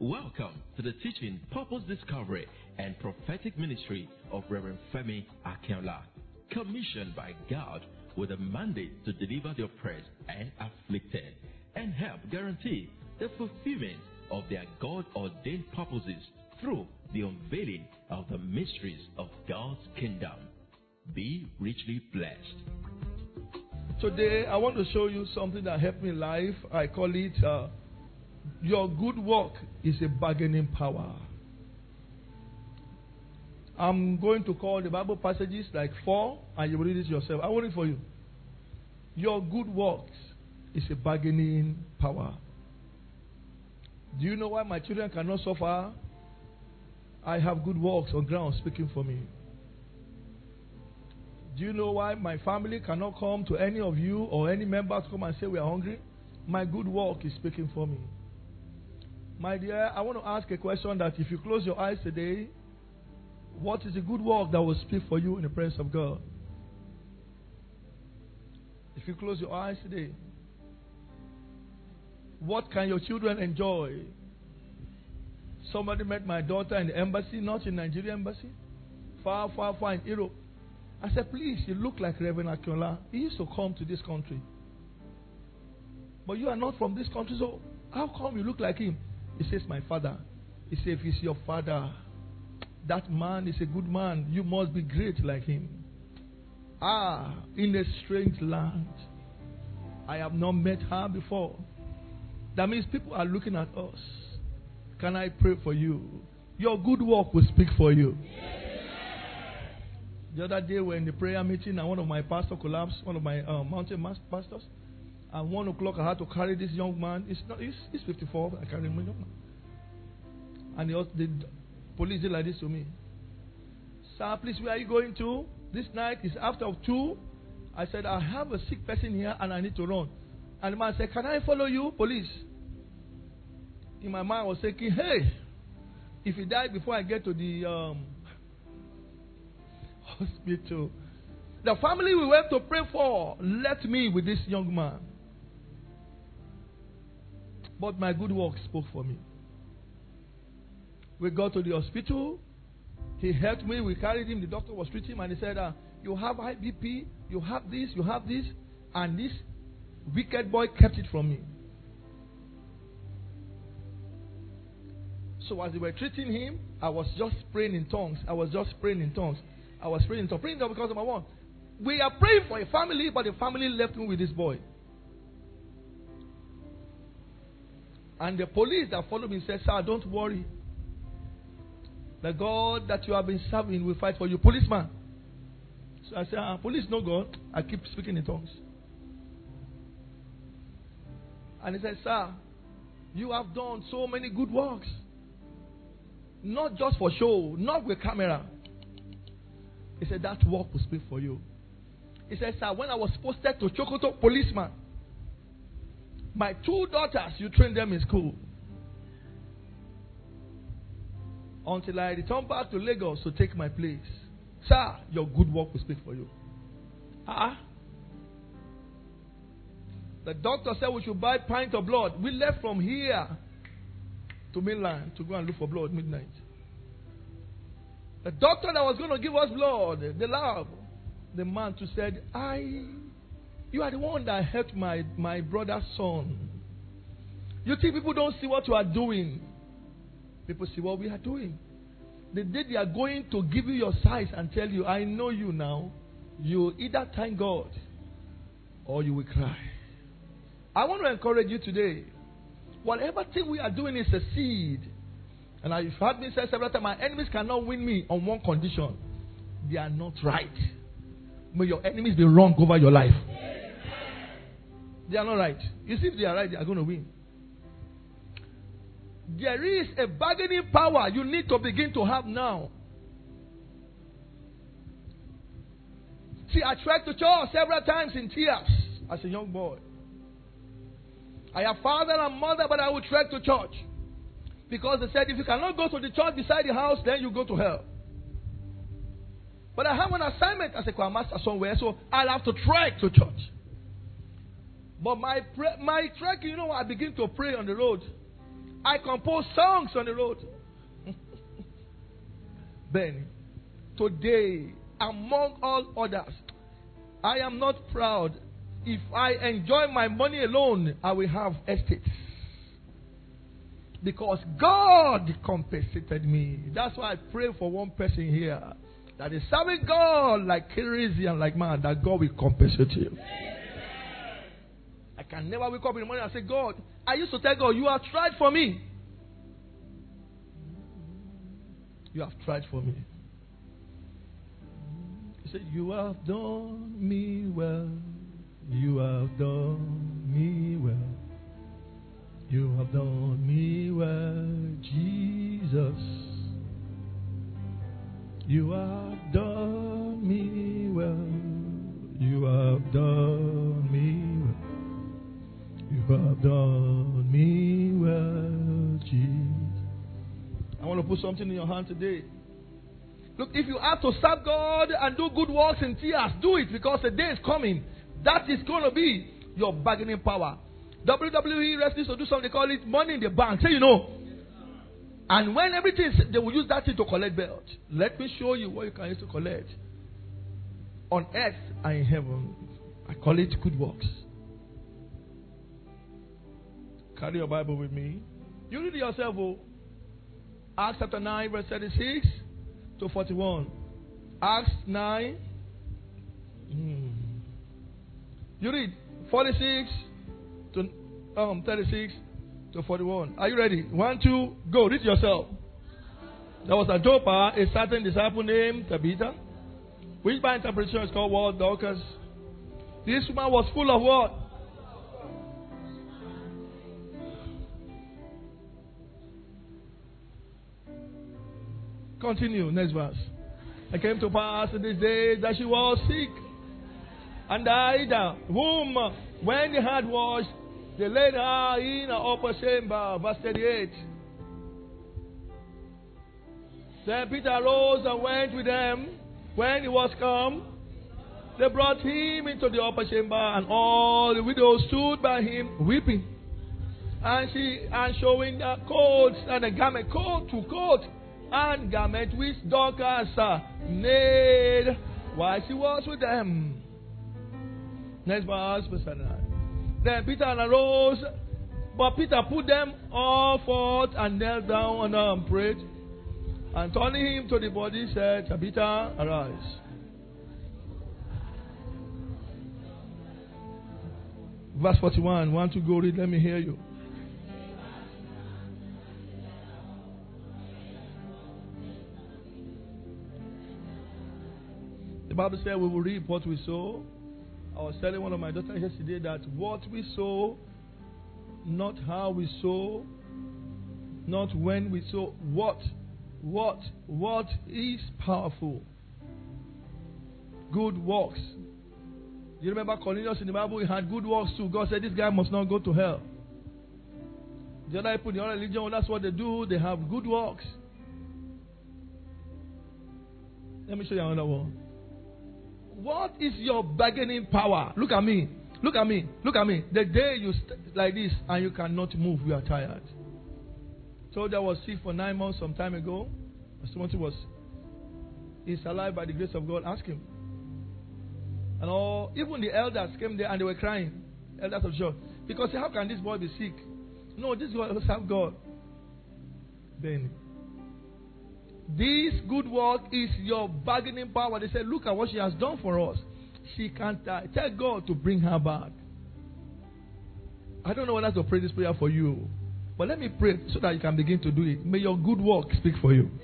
Welcome to the teaching, purpose discovery, and prophetic ministry of Reverend Femi Akinola, commissioned by God with a mandate to deliver the oppressed and afflicted and help guarantee the fulfillment of their God-ordained purposes through the unveiling of the mysteries of God's kingdom. Be richly blessed. Today, I want to show you something that helped me in life. I call it, your good work is a bargaining power. I'm going to call the Bible passages like 4, and you will read it yourself. I want it for you. Your good works is a bargaining power. Do you know why my children cannot suffer? I have good works on ground speaking for me. Do you know why my family cannot come to any of you or any member to come and say we are hungry? My good work is speaking for me. My dear, I want to ask a question that if you close your eyes today, what is the good work that will speak for you in the presence of God? If you close your eyes today, what can your children enjoy? Somebody met my daughter in the embassy, not in Nigeria embassy, far, far, far in Europe. I said, please, you look like Reverend Akinola. He used to come to this country. But you are not from this country, so how come you look like him? He says, my father. He said, if he's your father, that man is a good man. You must be great like him. In a strange land. I have not met her before. That means people are looking at us. Can I pray for you? Your good work will speak for you. The other day we were in the prayer meeting and one of my pastors collapsed, one of my mountain pastors. At 1 o'clock I had to carry this young man. He's 54. I carry him. And the police did like this to me. Sir, please, where are you going to? This night is after 2. I said, I have a sick person here and I need to run. And the man said, can I follow you, police? In my mind I was thinking, hey, if he died before I get to the hospital. The family we went to pray for left me with this young man. But my good work spoke for me. We got to the hospital. He helped me. We carried him. The doctor was treating him and he said, you have high BP, you have this. And this wicked boy kept it from me. So as they were treating him, I was just praying in tongues. Praying in tongues because number one, we are praying for a family, but the family left me with this boy. And the police that followed me said, sir, don't worry. The God that you have been serving will fight for you. Policeman. So I said, police no God. I keep speaking in tongues. And he said, sir, you have done so many good works. Not just for show, not with camera. He said, that work will speak for you. He said, sir, when I was posted to Chokoto, policeman, my 2 daughters, you trained them in school. Until I returned back to Lagos to take my place. Sir, your good work will speak for you. The doctor said we should buy a pint of blood. We left from here to mainland to go and look for blood midnight. The doctor that was going to give us blood, the lab, the man too said, you are the one that helped my brother's son. You think people don't see what you are doing? People see what we are doing. The day they are going to give you your size and tell you, I know you now, you either thank God or you will cry. I want to encourage you today. Whatever thing we are doing is a seed. And I've heard me say several times, my enemies cannot win me on one condition. They are not right. May your enemies be wrong over your life. They are not right. You see, if they are right, they are going to win. There is a bargaining power you need to begin to have now. See, I tried to church several times in tears as a young boy. I have father and mother, but I would trek to church. Because they said, if you cannot go to the church beside the house, then you go to hell. But I have an assignment as a choir master somewhere, so I'll have to trek to church. But my trek, I begin to pray on the road. I compose songs on the road. Then, today, among all others, I am not proud. If I enjoy my money alone, I will have estates. Because God compensated me. That's why I pray for one person here that is serving God like crazy and like mad, that God will compensate him. I can never wake up in the morning and say, God, I used to tell God, you have tried for me. You have tried for me. He said, you have done me well. You have done me well. You have done me well, Jesus. You have done me well. You have done me well. You have done me well, Jesus. I want to put something in your hand today. Look, if you have to serve God and do good works in tears, do it, because the day is coming. That is going to be your bargaining power. WWE wrestlers to do something, they call it money in the bank. Say, you know. And when everything is, they will use that thing to collect belt. Let me show you what you can use to collect. On earth and in heaven. I call it good works. Carry your Bible with me. You read it yourself. Oh. Acts chapter 9, verse 36 to 41. Acts 9. You read 46 to 36 to 41. Are you ready? 1, 2, go. Read yourself. There was a Joppa, a certain disciple named Tabitha, which by interpretation is called what? Dorcas. This woman was full of what? Continue. Next verse. It came to pass in these days that she was sick and died, whom when they had washed, they laid her in an upper chamber. Verse 38. Then Peter arose and went with them. When he was come, they brought him into the upper chamber, and all the widows stood by him weeping, and showing their coats and a garment, coat to coat, and garment which Dorcas made while she was with them. Next verse, verse 9. Then Peter arose, but Peter put them all forth and knelt down and prayed. And turning him to the body, said, Tabitha, arise. Verse 41. Want to go read? Let me hear you. The Bible said we will reap what we sow. I was telling one of my daughters yesterday that what we sow, not how we sow, not when we sow, what is powerful. Good works. You remember Cornelius in the Bible, he had good works too. God said this guy must not go to hell. The other people in the other religion, that's what they do. They have good works. Let me show you another one. What is your bargaining power? Look at me. Look at me. Look at me. The day you like this and you cannot move, you are tired. So there was sick for 9 months some time ago. Timothy is alive by the grace of God. Ask him. And even the elders came there and they were crying. Elders of the church. Because how can this boy be sick? No, this boy will serve God. Then this good work is your bargaining power. They said, look at what she has done for us. She can't die. Tell God to bring her back. I don't know whether to pray this prayer for you. But let me pray so that you can begin to do it. May your good work speak for you.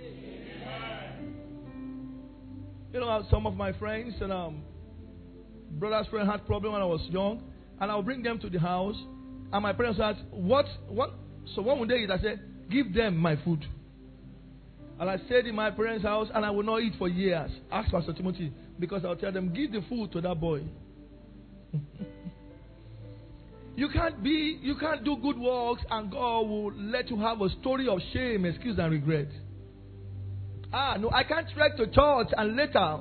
You know, some of my friends and brother's friend had problem when I was young. And I'll bring them to the house. And my parents asked, what? So one day I said, give them my food. And I stayed in my parents' house and I will not eat for years. Ask Pastor Timothy. Because I'll tell them, give the food to that boy. You can't do good works and God will let you have a story of shame, excuse and regret. No, I can't trek to church and later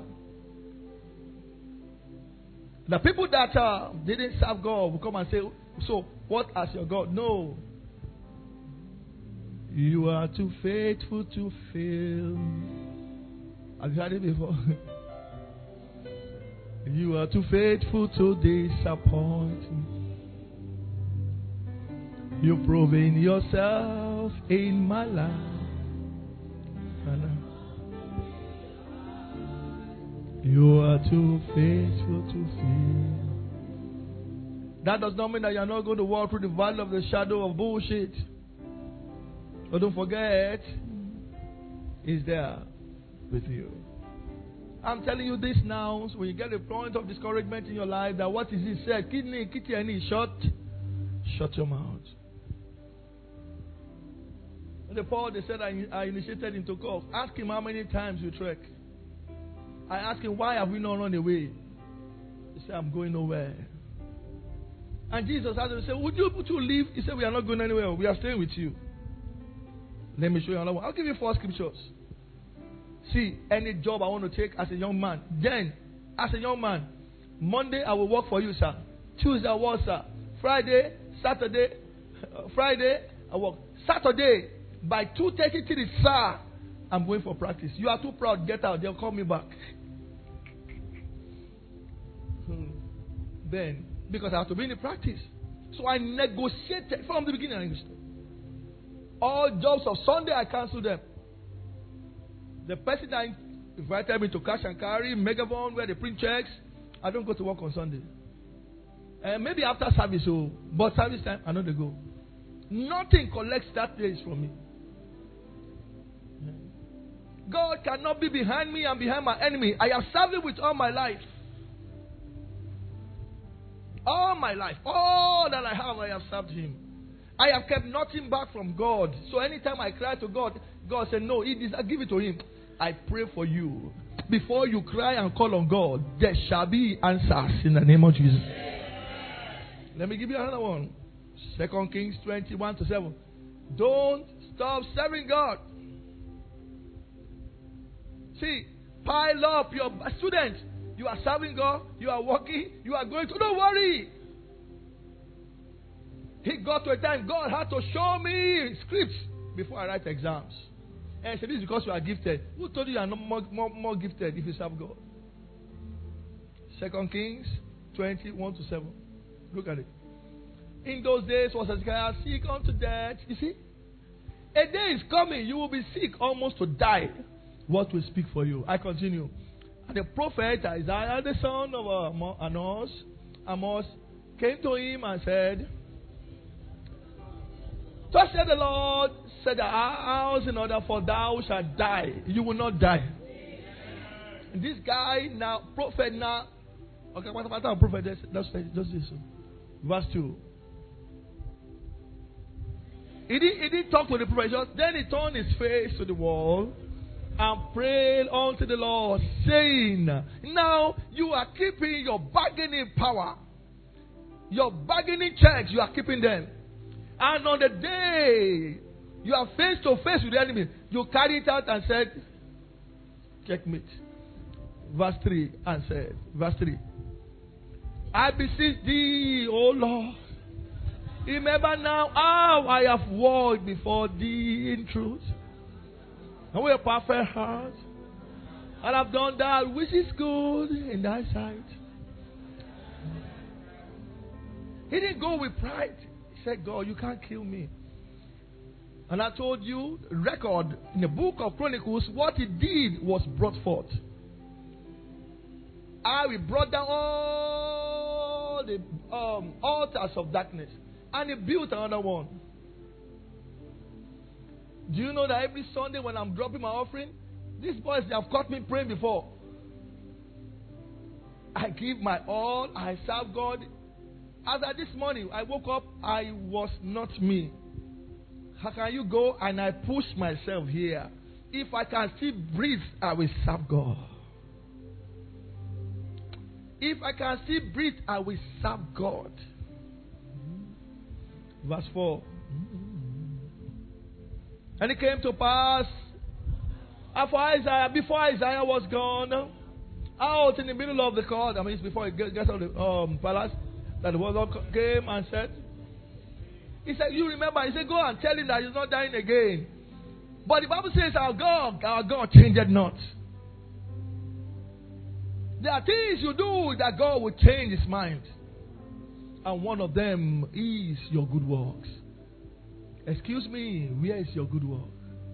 the people that didn't serve God will come and say, so what as your God? No. You are too faithful to fail. Have you heard it before? You are too faithful to disappoint me. You've proven yourself in my life. You are too faithful to fail. That does not mean that you are not going to walk through the valley of the shadow of bullshit. But don't forget, He's there with you. I'm telling you this now, so when you get a point of discouragement in your life, that what is it said? Kidney, shut your mouth. And the Paul, they said, I initiated him to call. Ask him how many times you trek. I asked him, why have we not run away? He said, I'm going nowhere. And Jesus asked him, would you leave? He said, we are not going anywhere. We are staying with you. Let me show you another one. I'll give you 4 scriptures. See, any job I want to take as a young man. Then, as a young man, Monday I will work for you, sir. Tuesday I work, sir. Friday, Saturday, I work. Saturday, by 2:33, sir, I'm going for practice. You are too proud. Get out. They'll call me back. Then, because I have to be in the practice. So I negotiated from the beginning. All jobs of Sunday, I cancel them. The person that invited me to cash and carry, Megaphone, where they print checks, I don't go to work on Sunday. Maybe after service, but service time, I know they go. Nothing collects that place from me. God cannot be behind me and behind my enemy. I have served Him with all my life. All my life. All that I have, I have served Him. I have kept nothing back from God. So anytime I cry to God, God said, no, I give it to Him. I pray for you. Before you cry and call on God, there shall be answers in the name of Jesus. Let me give you another one. 2 Kings 21:7. Don't stop serving God. See, pile up your students. You are serving God. You are working. You are going to. Don't worry. He got to a time God had to show me scripts before I write exams. And I said, this is because you are gifted. Who told you you are not more gifted if you serve God? 2 Kings 21:7. Look at it. In those days was Hezekiah sick unto death. You see? A day is coming. You will be sick almost to die. What will speak for you? I continue. And the prophet Isaiah, the son of Amos, came to him and said, thus said the Lord, set our house in order, for thou shalt die. You will not die. And this guy now, prophet now, okay, what about prophet? Just this. Verse 2. He didn't talk to the prophet. Then he turned his face to the wall and prayed unto the Lord, saying, now you are keeping your bargaining power. Your bargaining checks, you are keeping them. And on the day you are face to face with the enemy, you carry it out and said, checkmate. Verse 3 and said, verse 3. I beseech thee, O Lord, remember now how I have walked before thee in truth and with a perfect heart, and have done that which is good in thy sight. He didn't go with pride. He said, God, you can't kill me. And I told you, record in the book of Chronicles, what he did was brought forth. We brought down all the altars of darkness, and he built another one. Do you know that every Sunday when I'm dropping my offering, these boys, they have caught me praying before. I give my all. I serve God. As I this morning, I woke up, I was not me. How can you go? And I push myself here. If I can still breathe, I will serve God. If I can still breathe, I will serve God. Verse 4. And it came to pass, before Isaiah was gone, out in the middle of the court, it's before he gets out of the palace, that the word came and said, He said, you remember, he said, go and tell him that he's not dying again. But the Bible says our God changed not. There are things you do that God will change his mind. And one of them is your good works. Excuse me, where is your good work?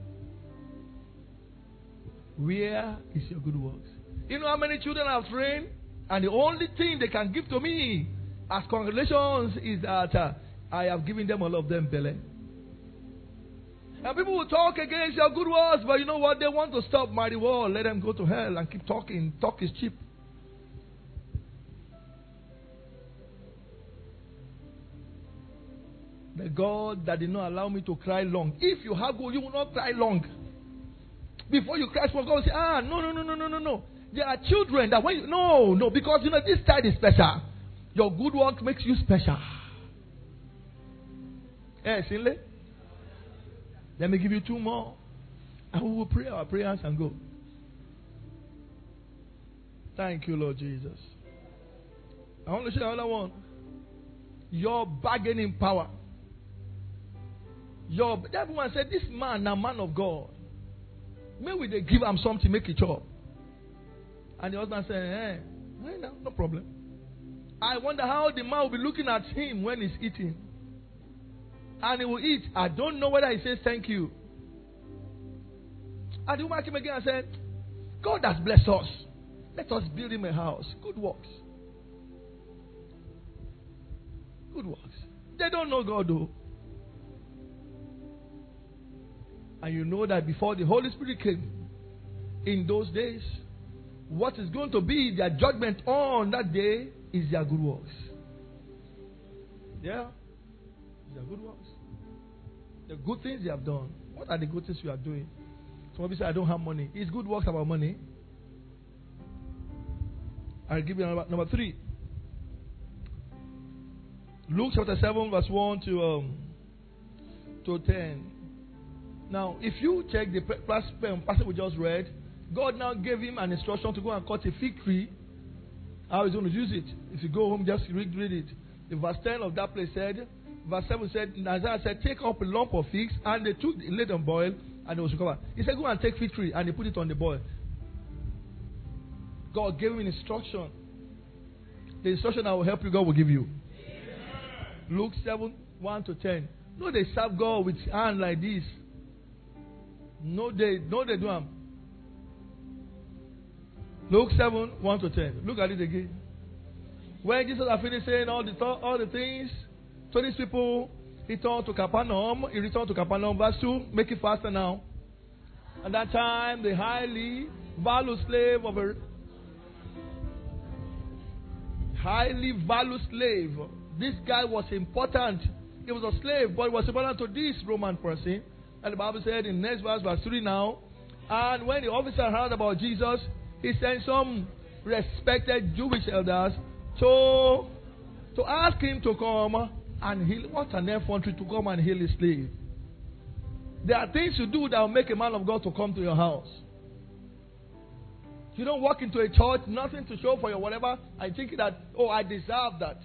Where is your good works? You know how many children I've trained? And the only thing they can give to me as congratulations is that I have given them all of them belly. And people will talk against your good works, but you know what? They want to stop mighty war. Let them go to hell and keep talking. Talk is cheap. The God that did not allow me to cry long. If you have good, you will not cry long. Before you cry for God, say, no. There are children that when you, no, because you know this child is special. Your good work makes you special. Sinle? Let me give you 2 more. And we will pray our prayers and go. Thank you, Lord Jesus. I want to share another one. Your bargaining power. Everyone said, this man, a man of God. Maybe they give him something, make it chop. And the husband said, no problem. I wonder how the man will be looking at him when he's eating. And he will eat. I don't know whether he says thank you. And the woman came again and said, God has blessed us. Let us build him a house. Good works. Good works. They don't know God though. And you know that before the Holy Spirit came, in those days, what is going to be their judgment on that day is their good works. Yeah? Their good works. The good things they have done. What are the good things you are doing? Somebody say, I don't have money. Is good works about money? I'll give you number 3. Luke chapter 7 verse 1 to 10. Now, if you check the passage we just read, God now gave him an instruction to go and cut a fig tree. How he's going to use it. If you go home, just read it. The verse 10 of that place said, verse 7 said, Isaiah said, take up a lump of figs, and they laid on boil, and it was recovered. He said, go and take fig tree, and they put it on the boil. God gave him an instruction. The instruction that will help you, God will give you. Amen. Luke 7, 1 to 10. No, they serve God with hand like this. No, they do them. Luke 7, 1 to 10. Look at it again. When Jesus had finished saying all the things to these people, he turned to Capernaum. He returned to Capernaum. Verse 2. Make it faster now. At that time, the highly valued slave, this guy was important. He was a slave, but he was important to this Roman person. And the Bible said in the next verse, verse 3 now. And when the officer heard about Jesus, he sent some respected Jewish elders to ask him to come and heal. What an effrontery to come and heal his slave. There are things you do that will make a man of God to come to your house. You don't walk into a church, nothing to show for your whatever, and think that, oh, I deserve that.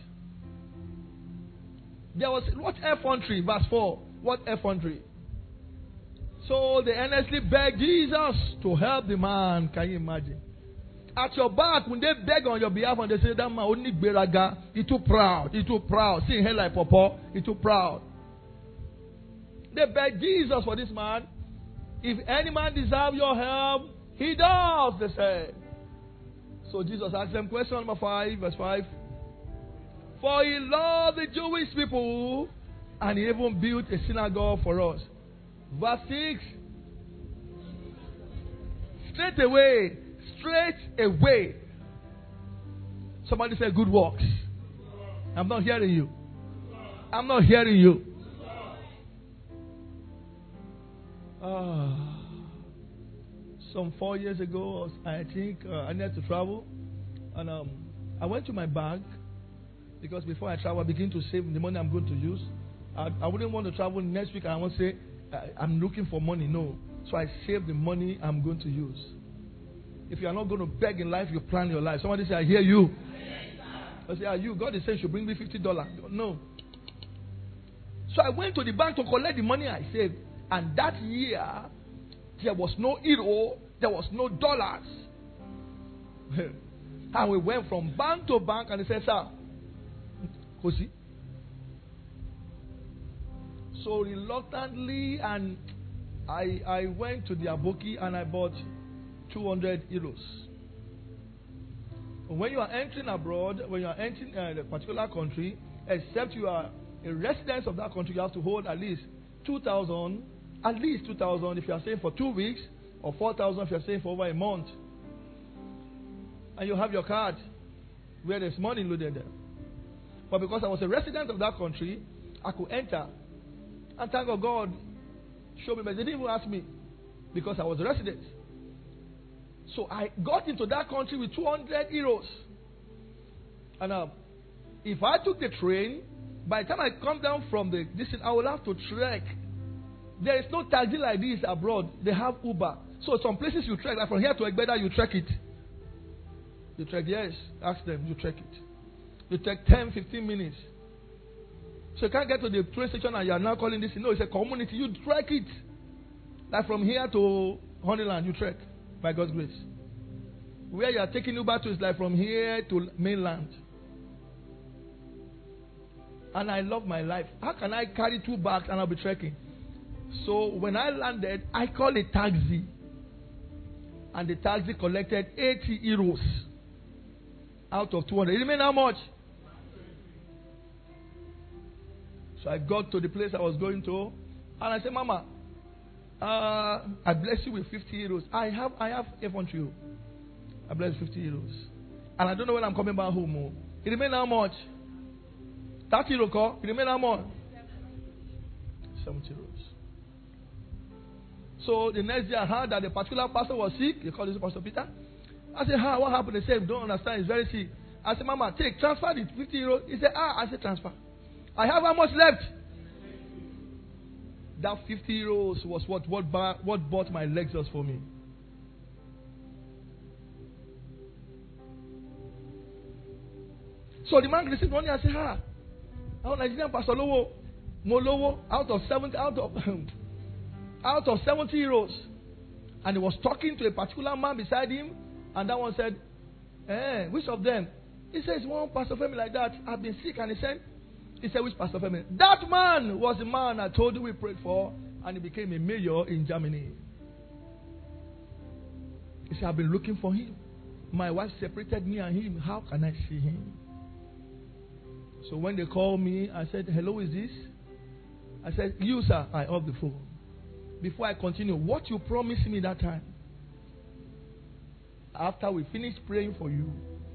There was, what effrontery? Verse 4. What effrontery? So they earnestly begged Jesus to help the man. Can you imagine? At your back, when they beg on your behalf and they say, that man only beraga, he's too proud, seeing hair like pawpaw, he's too proud. They begged Jesus for this man. If any man deserves your help, he does, they said. So Jesus asked them question number 5, verse 5. For he loved the Jewish people, and he even built a synagogue for us. Verse 6. Straight away. Somebody say good works. I'm not hearing you. Some 4 years ago, I think I needed to travel. And I went to my bank. Because before I travel, I begin to save the money I'm going to use. I wouldn't want to travel next week and I won't say, I'm looking for money. No. So I save the money I'm going to use. If you are not going to beg in life, you plan your life. Somebody say, I hear you. I say, you? God is saying, should bring me $50. No. So I went to the bank to collect the money I saved. And that year, there was no euro, there was no dollars. And we went from bank to bank and they said, sir, Kosi. So reluctantly, and I went to the Aboki and I bought 200 euros. When you are entering abroad, when you are entering a particular country, except you are a resident of that country, you have to hold at least 2,000, if you are staying for 2 weeks, or 4,000 if you are staying for over a month. And you have your card where there's money loaded there. But because I was a resident of that country, I could enter. And thank God showed me, but they didn't even ask me because I was a resident. So I got into that country with 200 euros. And if I took the train, by the time I come down from the distance, I will have to trek. There is no taxi like this abroad. They have Uber. So some places you trek, like from here to Egbeda, you trek it. You trek, yes. Ask them, you trek it. You trek 10, 15 minutes. So you can't get to the train station and you are now calling this. No, it's a community. You trek it. Like from here to Honeyland, you trek. By God's grace. Where you are taking Uber to is like from here to mainland. And I love my life. How can I carry 2 bags and I'll be trekking? So when I landed, I called a taxi. And the taxi collected 80 euros out of 200. It remained how much? So I got to the place I was going to. And I said, Mama, I bless you with 50 euros. I have F1 to you. I bless 50 euros. And I don't know when I'm coming back home. It remained how much? 30 euros. It remained how much? 70 euros. So the next day I heard that the particular pastor was sick. They called him Pastor Peter. I said, what happened? They said, don't understand. He's very sick. I said, Mama, transfer the 50 euros. He said, I said, transfer. I have how much left? That 50 euros was what bought my Lexus for me. So the man received money. I said, our Nigerian pastor lowo, molowo out of 70 euros, and he was talking to a particular man beside him, and that one said, which of them? He says, one Pastor Femi like that. I've been sick, and he said, which Pastor Femi? That man was the man I told you we prayed for, and he became a mayor in Germany. He said, I've been looking for him. My wife separated me and him. How can I see him? So when they called me, I said, hello, is this? I said, you, sir. I off the phone. Before I continue, what you promised me that time, after we finished praying for you,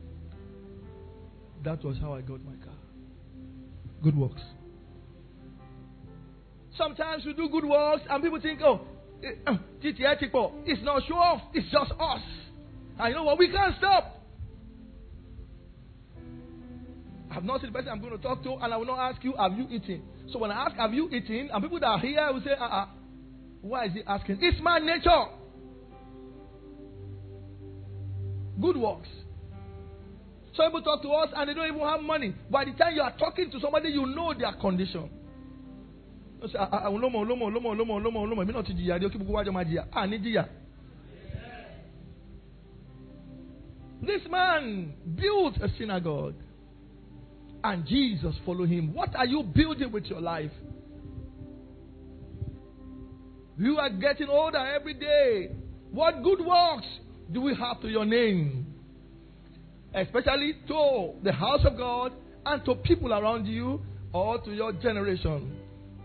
that was how I got my car. Good works. Sometimes we do good works and people think, it's not show off, it's just us. And you know what? We can't stop. I've not seen the person I'm going to talk to, and I will not ask you, have you eaten? So when I ask, have you eaten? And people that are here will say, why is he asking? It's my nature. Good works. Some people talk to us and they don't even have money. By the time you are talking to somebody, you know their condition. You say, this man built a synagogue and Jesus followed him. What are you building with your life? You are getting older every day. What good works do we have to your name? Especially to the house of God and to people around you or to your generation.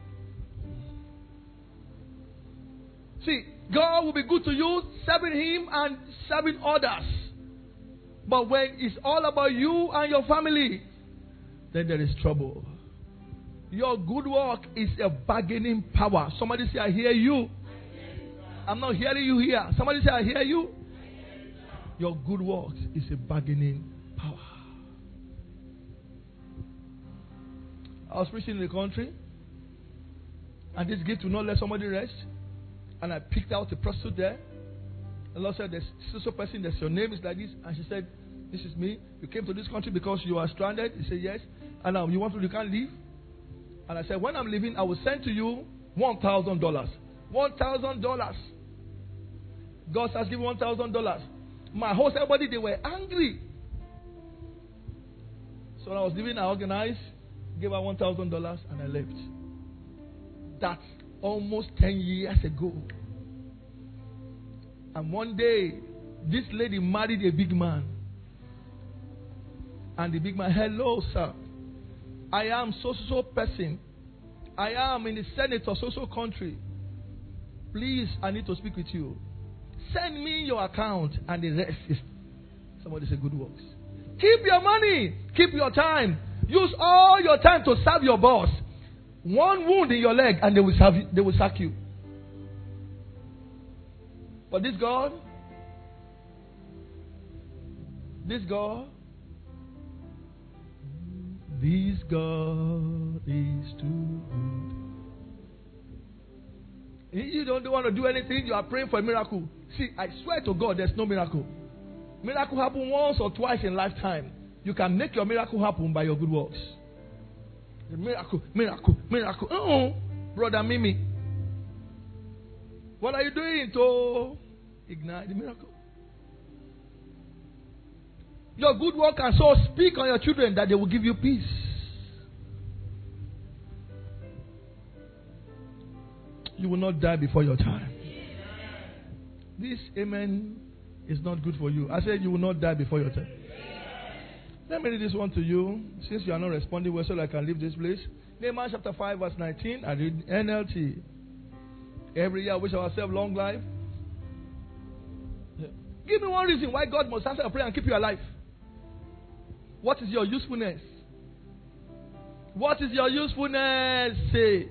See, God will be good to you, serving Him and serving others. But when it's all about you and your family, then there is trouble. Your good work is a bargaining power. Somebody say, I hear you. I'm not hearing you here. Somebody say, I hear you. Your good work is a bargaining power. I was preaching in the country, and this gift will not let somebody rest. And I picked out a prostitute there. The Lord said, there's so person, there's your name is like this. And she said, this is me. You came to this country because you are stranded. He said, yes. And now you can't leave. And I said, when I'm leaving, I will send to you $1,000. $1,000. God has given $1,000. My host, everybody, they were angry. So when I was leaving, I organized, gave her $1,000, and I left. That's almost 10 years ago. And one day, this lady married a big man. And the big man, hello, sir. I am so person. I am in the Senate of so country. Please, I need to speak with you. Send me your account, and the rest is, somebody say, good works. Keep your money. Keep your time. Use all your time to serve your boss. One wound in your leg, and they will serve you, they will sack you. But this God is too good. You don't want to do anything, you are praying for a miracle. See, I swear to God, there's no miracle. Miracle happen once or twice in lifetime. You can make your miracle happen by your good works. Miracle. Oh, brother Mimi. What are you doing to ignite the miracle? Your good work can so speak on your children that they will give you peace. You will not die before your time. This amen is not good for you. I said you will not die before your time. Let me read this one to you, since you are not responding well, so that I can leave this place. Nehemiah chapter 5 verse 19. I read NLT. Every year I wish ourselves long life. Give me one reason why God must answer a prayer and keep you alive. What is your usefulness? What is your usefulness? Say.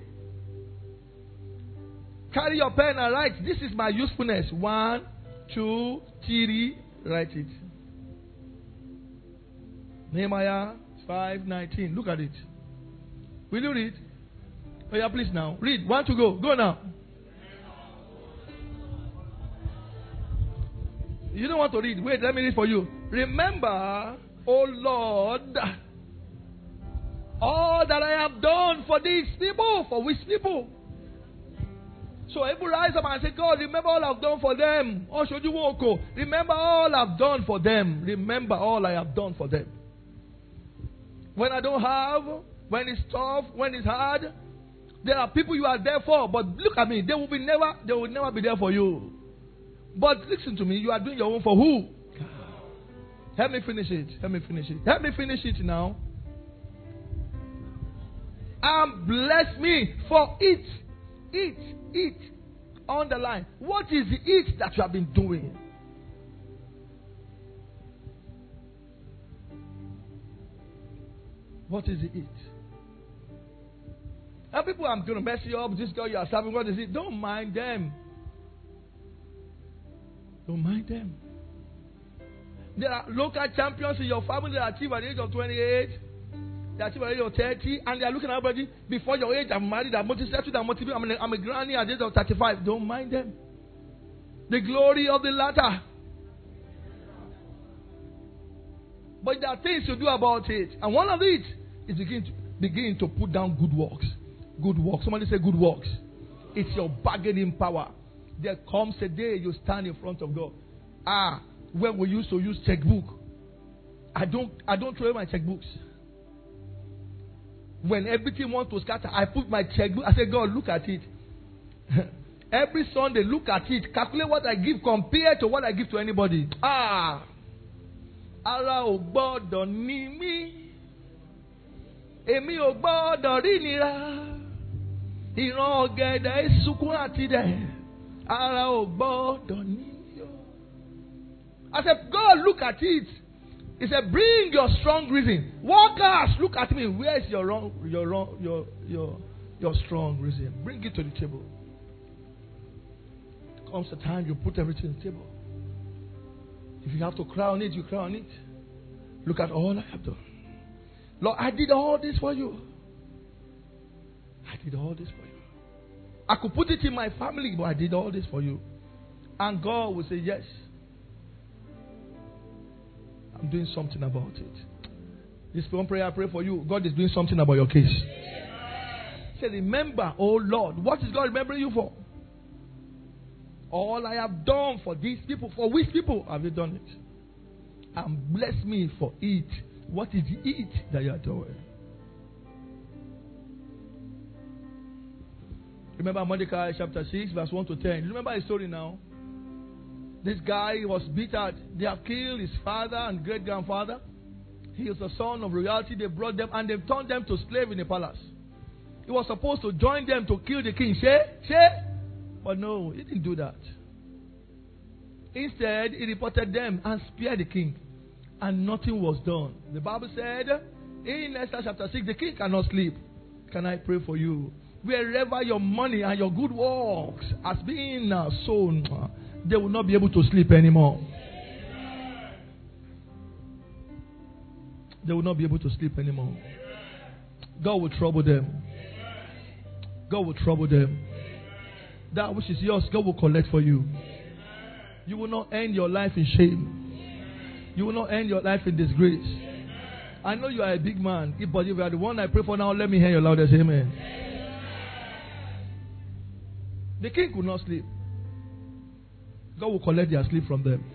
Carry your pen and write. This is my usefulness. 1, 2, 3. Write it. Nehemiah 5:19. Look at it. Will you read? Oh yeah, please now. Read. 1 to go. Go now. You don't want to read. Wait, let me read for you. Remember, O Lord, all that I have done for these people. For which people? So I will rise up and say, God, remember all I've done for them. Oh, should you walk? Remember all I've done for them. Remember all I have done for them. When I don't have, when it's tough, when it's hard, there are people you are there for. But look at me, they will never be there for you. But listen to me, you are doing your own for who? Help me finish it. Help me finish it now. And bless me for it. Eat. Underline. What is the eat that you have been doing? What is the eat? And people, I'm going to mess you up. This girl you are serving, what is it? Don't mind them. Don't mind them. There are local champions in your family that achieve at the age of 28. They achieve at the age of 30. And they are looking at everybody before your age. I'm married. I'm multi-settled. I'm a granny at the age of 35. Don't mind them. The glory of the latter. But there are things to do about it. And one of it is begin to put down good works. Good works. Somebody say good works. It's your bargaining power. There comes a day you stand in front of God. When we used to use checkbook. I don't throw away my checkbooks. When everything wants to scatter, I put my checkbook. I say, God, look at it. Every Sunday, look at it. Calculate what I give compared to what I give to anybody. Ara ò gbọ́dọ̀ ní mí. Èmi ò gbọ́dọ̀ rí nira. Ìran ọ̀gẹ̀dẹ̀ ìsúnkún àti dẹ̀. Ara ò gbọ́dọ̀ ní mí. I said, God, look at it. He said, bring your strong reason. Workers, look at me. Where is your strong reason? Bring it to the table. Comes the time you put everything on the table. If you have to cry on it, you cry on it. Look at all I have done. Lord, I did all this for you. I did all this for you. I could put it in my family, but I did all this for you. And God will say, yes. I'm doing something about it. This one prayer I pray for you. God is doing something about your case. Say, remember, oh Lord. What is God remembering you for? All I have done for these people. For which people have you done it? And bless me for it. What is it that you are doing? Remember Mordecai chapter 6, verse 1 to 10. Remember his story now? This guy was bitter. They have killed his father and great-grandfather. He was the son of royalty. They brought them and they turned them to slave in the palace. He was supposed to join them to kill the king. But no, he didn't do that. Instead, he reported them and spared the king. And nothing was done. The Bible said in Esther chapter 6, the king cannot sleep. Can I pray for you? Wherever your money and your good works has been sown, they will not be able to sleep anymore. They will not be able to sleep anymore. God will trouble them. God will trouble them. That which is yours, God will collect for you. You will not end your life in shame. You will not end your life in disgrace. I know you are a big man, but if you are the one I pray for now, let me hear your loudest amen. The king could not sleep. God will collect their sleep from them.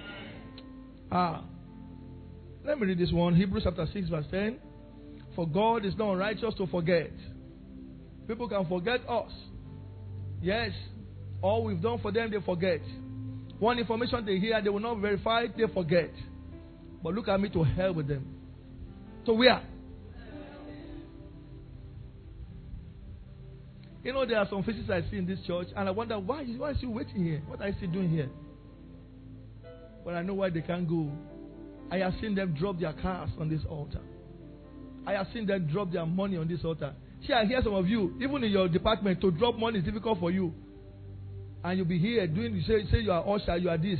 Let me read this one. Hebrews chapter 6 verse 10. For God is not unrighteous to forget. People can forget us. Yes. All we've done for them, they forget. One information they hear, they will not verify it, they forget. But look at me to hell with them. So where? You know, there are some faces I see in this church, and I wonder, why is he waiting here? What are you doing here? But I know why they can't go. I have seen them drop their cars on this altar. I have seen them drop their money on this altar. See, I hear some of you, even in your department, to drop money is difficult for you. And you'll be here doing, you say you are usher, you are this.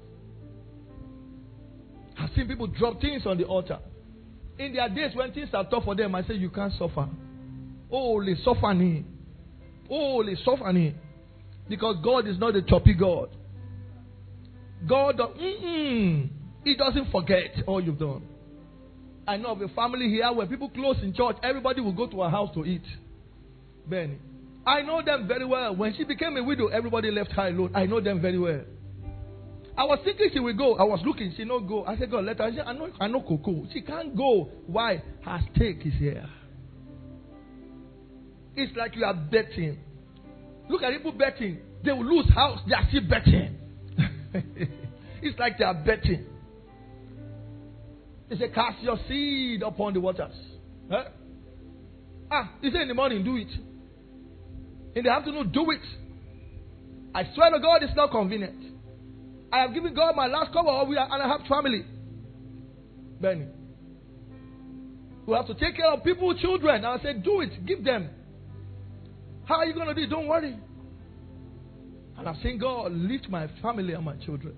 I've seen people drop things on the altar. In their days when things are tough for them, I say you can't suffer. Holy suffering. Holy suffering. Because God is not a choppy God. God, He doesn't forget all you've done. I know of a family here where people close in church, everybody will go to her house to eat. Benny. I know them very well. When she became a widow, everybody left her alone. I know them very well. I was thinking she will go. I was looking. She not go. I said, God, let her. She said, I know Coco. She can't go. Why? Her stake is here. It's like you are betting. Look at people betting. They will lose house. They are still betting. It's like they are betting. They say, cast your seed upon the waters. Huh? He said in the morning, do it. In the afternoon, do it. I swear to God, it's not convenient. I have given God my last cover, and I have family. Benny. We have to take care of people, children. And I said, do it. Give them. How are you going to do it? Don't worry. And I've seen God lift my family and my children.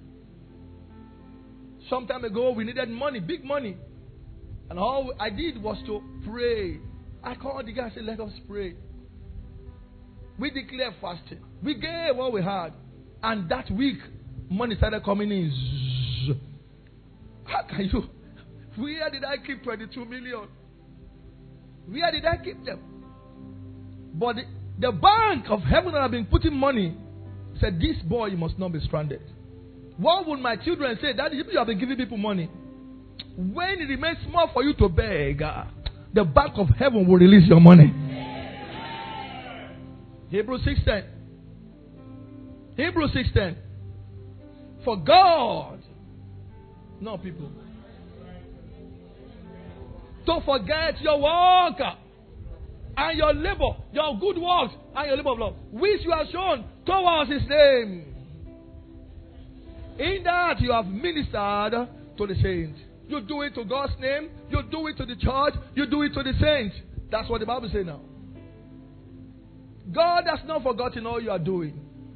Some time ago, we needed money, big money. And all I did was to pray. I called the guy and said, let us pray. We declared fasting. We gave what we had. And that week, money started coming in. How can you? Where did I keep 22 million? Where did I keep them? But the bank of heaven that have been putting money said, this boy must not be stranded. What would my children say? Daddy, you have been giving people money. When it remains small for you to beg, the bank of heaven will release your money. Hebrews 6:10. Hebrews 6:10. For God, no people, don't forget your work and your labor, your good works and your labor of love, which you have shown towards His name. In that you have ministered to the saints. You do it to God's name. You do it to the church. You do it to the saints. That's what the Bible says now. God has not forgotten all you are doing.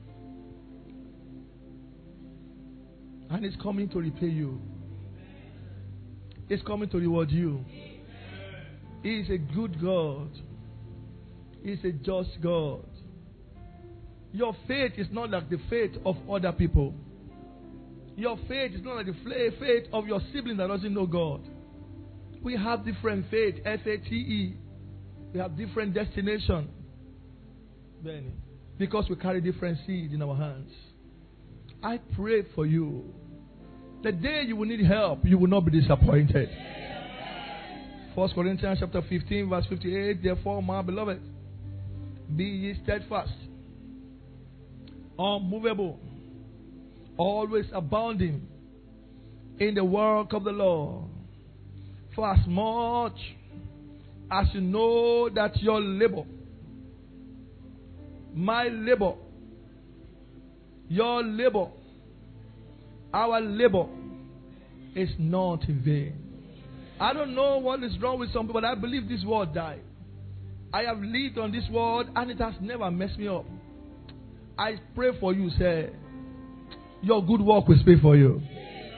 And He's coming to repay you. He's coming to reward you. He is a good God. He is a just God. Your faith is not like the faith of other people. Your faith is not like the faith of your sibling that doesn't know God. We have different faith, FATE. We have different destination, Because we carry different seed in our hands. I pray for you. The day you will need help, you will not be disappointed. 1 Corinthians chapter 15, verse 58. Therefore, my beloved, be ye steadfast, unmovable, always abounding in the work of the Lord. For as much as you know that your labor, my labor, your labor, our labor is not in vain. I don't know what is wrong with some people, but I believe this word died. I have lived on this word and it has never messed me up. I pray for you, sir. Your good work will speak for you.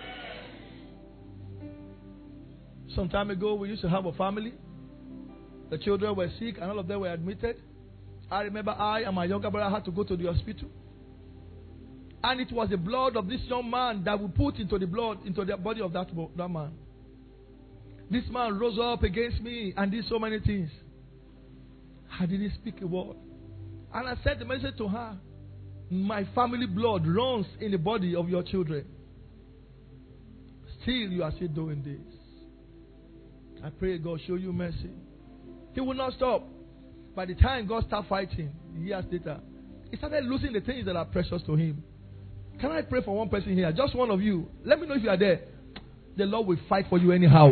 Some time ago, we used to have a family. The children were sick and all of them were admitted. I remember I and my younger brother had to go to the hospital. And it was the blood of this young man that we put into the body of that man. This man rose up against me and did so many things. I didn't speak a word. And I sent the message to her. My family blood runs in the body of your children. Still, you are still doing this. I pray God show you mercy. He will not stop. By the time God started fighting, years later, he started losing the things that are precious to him. Can I pray for one person here? Just one of you. Let me know if you are there. The Lord will fight for you anyhow.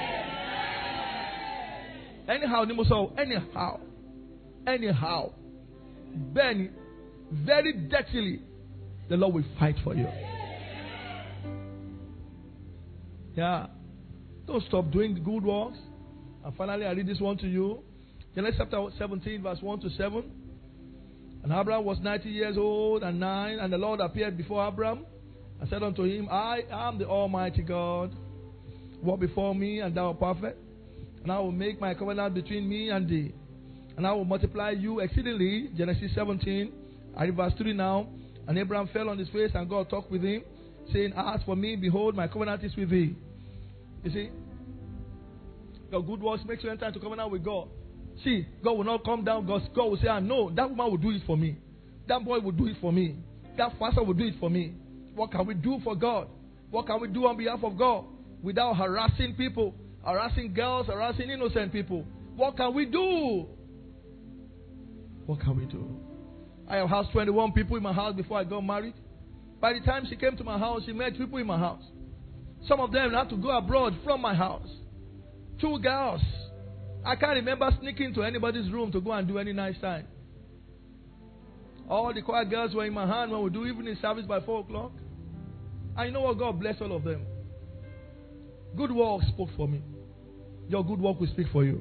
Anyhow. Then, very dirtily, the Lord will fight for you. Yeah. Don't stop doing the good works. And finally, I read this one to you. Genesis chapter 17, verse 1 to 7. And Abraham was 90 years old and 9, and the Lord appeared before Abraham and said unto him, I am the Almighty God. Walk before me, and thou art perfect. And I will make my covenant between me and thee. And I will multiply you exceedingly. Genesis 17, I read verse 3 now. And Abraham fell on his face, and God talked with him, saying, As for me, behold, my covenant is with thee. You see, your good works makes you enter into covenant with God. See, God will not come down. God will say, I know that woman will do it for me. That boy will do it for me. That pastor will do it for me. What can we do for God? What can we do on behalf of God without harassing people, harassing girls, harassing innocent people? What can we do? What can we do? I have housed 21 people in my house before I got married. By the time she came to my house, she met people in my house. Some of them had to go abroad from my house. 2 girls. I can't remember sneaking to anybody's room to go and do any nice time. All the choir girls were in my hand when we do evening service by 4 o'clock. And you know what? God bless all of them. Good work spoke for me. Your good work will speak for you.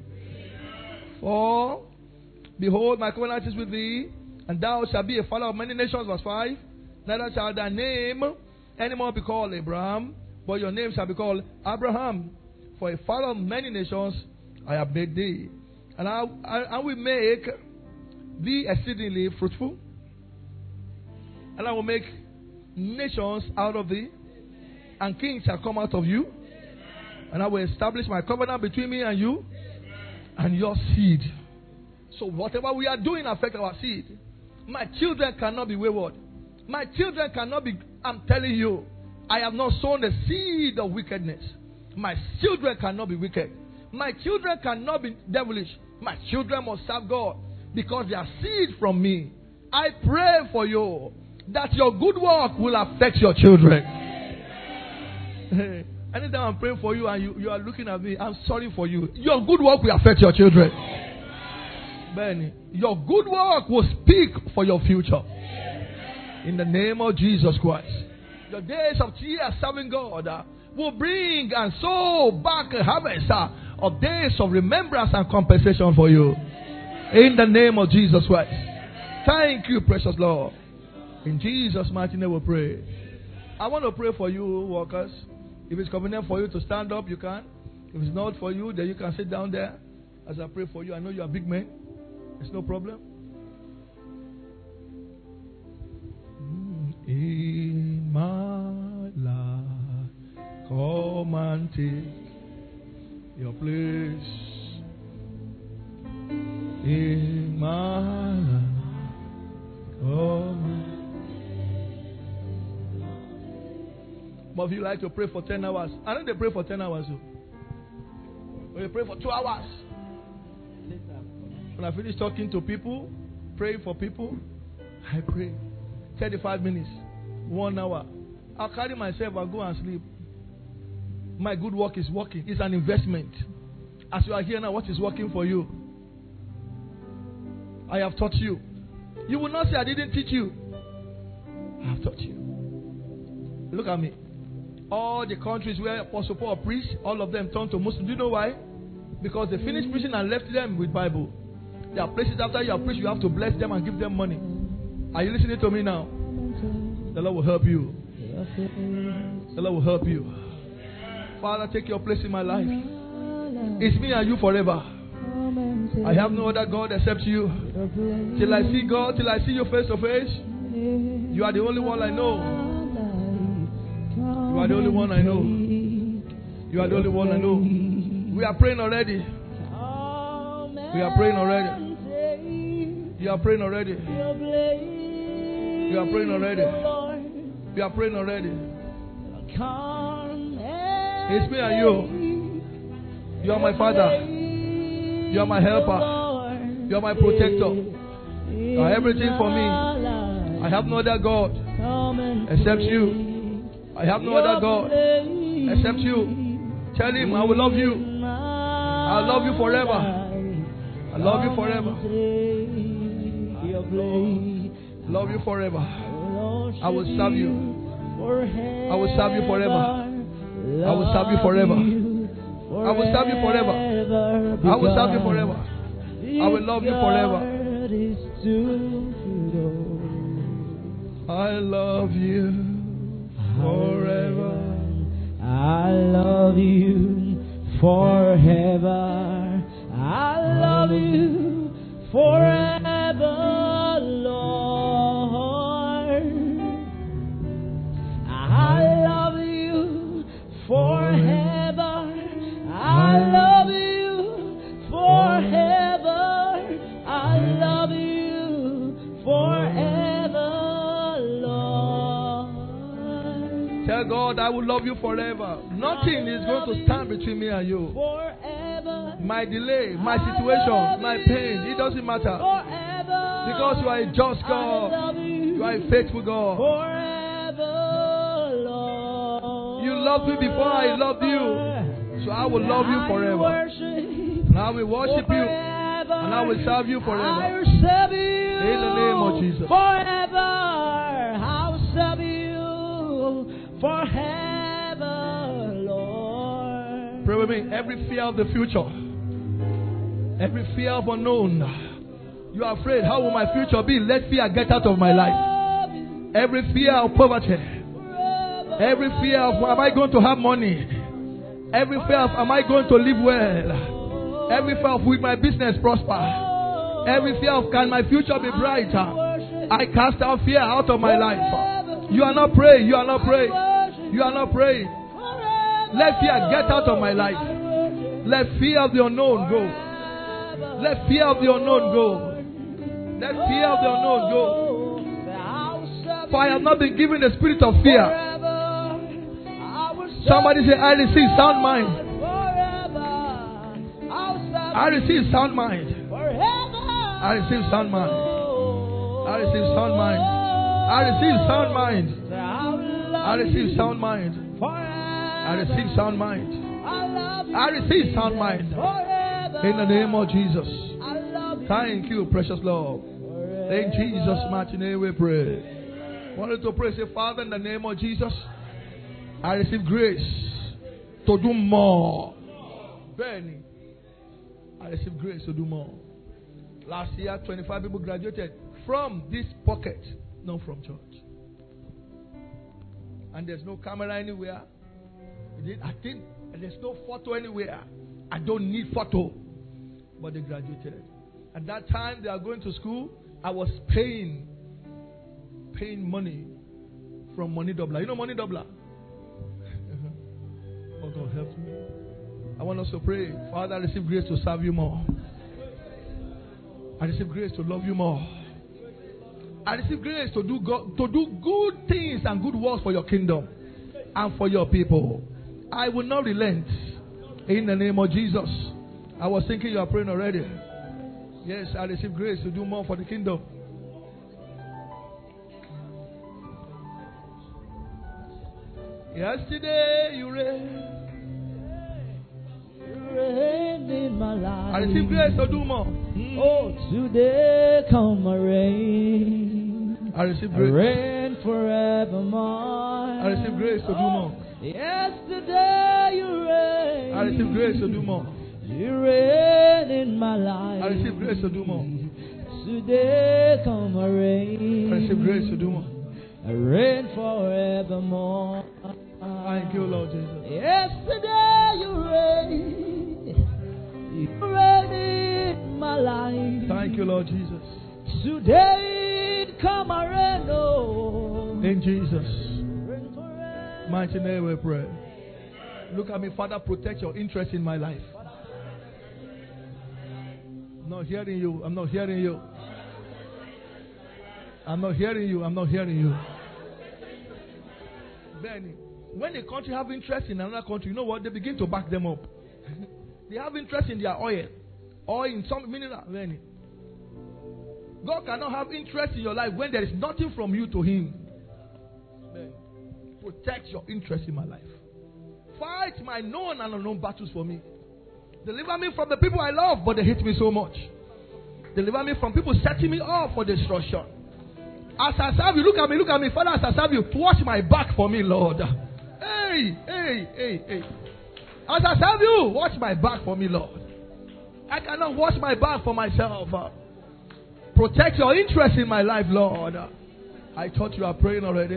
For, behold, my covenant is with thee, and thou shalt be a father of many nations. Verse 5. Neither shall thy name anymore be called Abraham, but your name shall be called Abraham. For a father of many nations I have made thee. And I will make thee exceedingly fruitful. And I will make nations out of thee. And kings shall come out of you. And I will establish my covenant between me and you. And your seed. So whatever we are doing affects our seed. My children cannot be wayward. My children cannot be, I'm telling you, I have not sown the seed of wickedness. My children cannot be wicked. My children cannot be devilish. My children must serve God because they are seed from me. I pray for you that your good work will affect your children. Anytime I'm praying for you and you are looking at me, I'm sorry for you. Your good work will affect your children. Benny, your good work will speak for your future. In the name of Jesus Christ. Your days of tears serving God will bring and sow back a harvest of days of remembrance and compensation for you. In the name of Jesus Christ. Thank you, precious Lord. In Jesus' mighty name we pray. I want to pray for you, workers. If it's convenient for you to stand up, you can. If it's not for you, then you can sit down there as I pray for you. I know you are big men. It's no problem. In my life, come and take your place. In my life, of you like to pray for 10 hours. I know they pray for 10 hours. Or you pray for 2 hours. When I finish talking to people, praying for people, I pray 35 minutes, 1 hour. I'll carry myself and go and sleep. My good work is working. It's an investment. As you are here now, what is working for you? I have taught you. You will not say I didn't teach you. I have taught you. Look at me. All the countries where Apostle Paul preached, all of them turned to Muslims. Do you know why? Because they finished preaching and left them with Bible. There are places after you have preached, you have to bless them and give them money. Are you listening to me now? The Lord will help you. The Lord will help you. Father, take your place in my life. It's me and you forever. I have no other God except you. Till I see God, till I see you face to face, you are the only one I know. You are the only one I know. You are the only one I know. We are praying already. We are praying already. You are praying already. You are praying already. You are praying already. It's me and you. You are my Father. You are my helper. You are my protector. You are everything for me. I have no other God except you. I have no other God except you. Tell him I will love you. I'll love you forever. I love you forever. Love you forever. I will serve you. I will serve you forever. I will serve you forever. I will serve you forever. I will serve you forever. I will love you forever. I love you forever. I love you forever. I love you forever, Lord. I love you forever. I love you forever. I love you forever, Lord. Tell God I will love you forever. Nothing is going to stand between me and you. Forever. My delay, my situation, my pain, it doesn't matter. Forever. Because you are a just God. You are a faithful God. Forever, Lord. You loved me before I loved you. So I will love you forever. And I will worship you. And I will serve you forever. I will serve you. In the name of Jesus. Forever. I will serve you. Forever, Lord. Pray with me. Every fear of the future. Every fear of unknown. You are afraid. How will my future be? Let fear get out of my life. Every fear of poverty. Every fear of am I going to have money? Every fear of am I going to live well? Every fear of will my business prosper? Every fear of can my future be brighter? I cast out fear out of my life. You are not praying. You are not praying. You are not praying. Let fear get out of my life. Let fear of the unknown go. Let fear of the unknown go. Let fear of the unknown go. For I have not been given the spirit of fear. Somebody say, I receive sound mind. I receive sound mind. I receive sound mind. I receive sound mind. I receive sound mind. I receive sound mind. I receive sound mind. I receive sound mind. In the name of Jesus. Thank you, precious Lord. In Jesus' mighty name we pray. I wanted to pray, say, Father, in the name of Jesus, I receive grace to do more. Benny, I receive grace to do more. Last year, 25 people graduated from this pocket, not from church. And there's no camera anywhere. I think there's no photo anywhere. I don't need photo. But they graduated. At that time, they are going to school. I was paying money from Money Doubler. You know Money Doubler? Oh, God, help me. I want us to pray. Father, I receive grace to serve you more. I receive grace to love you more. I receive grace to do good things and good works for your kingdom. and for your people. I will not relent. In the name of Jesus. I was thinking you are praying already. Yes, I receive grace to do more for the kingdom. Yesterday you reigned. In my life. I receive grace to do more. Oh, today come a rain. I receive A grace. rain forevermore. I receive grace to do more. Yesterday you reigned. I receive grace to do more. You reign in my life. I receive grace to do more. Today come a rain. I receive grace to do more. A rain forevermore. Thank you, Lord Jesus. Yesterday you reigned. You reign in my life. Thank you, Lord Jesus. Today come a rain. Oh. In Jesus' Rain forever. mighty name we pray. Look at me, Father, protect your interest in my life. I'm not hearing you. I'm not hearing you. I'm not hearing you. I'm not hearing you. Benny, when a country have interest in another country, you know what? They begin to back them up. They have interest in their oil or in some mineral. Benny, God cannot have interest in your life when there is nothing from you to Him. Benny, protect your interest in my life. Fight my known and unknown battles for me. Deliver me from the people I love, but they hate me so much. Deliver me from people setting me up for destruction. As I serve you, look at me, Father, as I serve you, watch my back for me, Lord. Hey. As I serve you, watch my back for me, Lord. I cannot watch my back for myself. Protect your interest in my life, Lord. I thought you are praying already.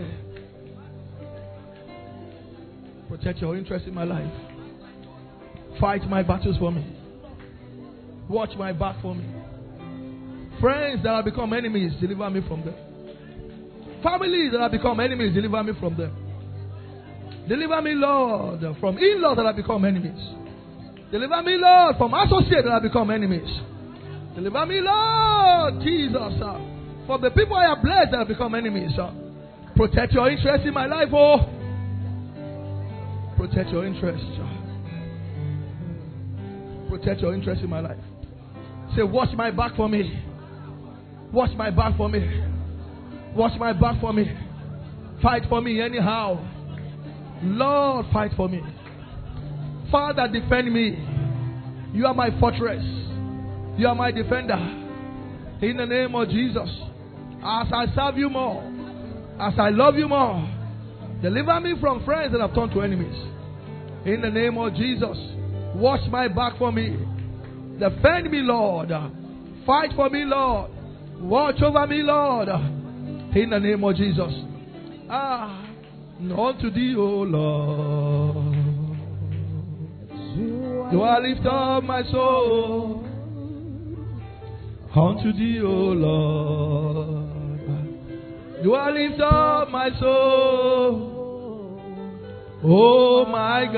Protect your interest in my life. Fight my battles for me. Watch my back for me. Friends that have become enemies, deliver me from them. Families that have become enemies, deliver me from them. Deliver me, Lord, from in-laws that have become enemies. Deliver me, Lord, from associates that have become enemies. Deliver me, Lord, Jesus, from the people I have blessed that have become enemies. Protect your interest in my life, oh. Protect your interest. Protect your interest in my life. Say, watch my back for me. Watch my back for me. Watch my back for me. Fight for me anyhow. Lord, fight for me. Father, defend me. You are my fortress. You are my defender. In the name of Jesus. As I serve you more, as I love you more, deliver me from friends that have turned to enemies. In the name of Jesus. Watch my back for me. Defend me, Lord. Fight for me, Lord. Watch over me, Lord. In the name of Jesus. Unto thee, O Lord, do I lift up my soul. Unto thee, O Lord, do I lift up my soul. Oh my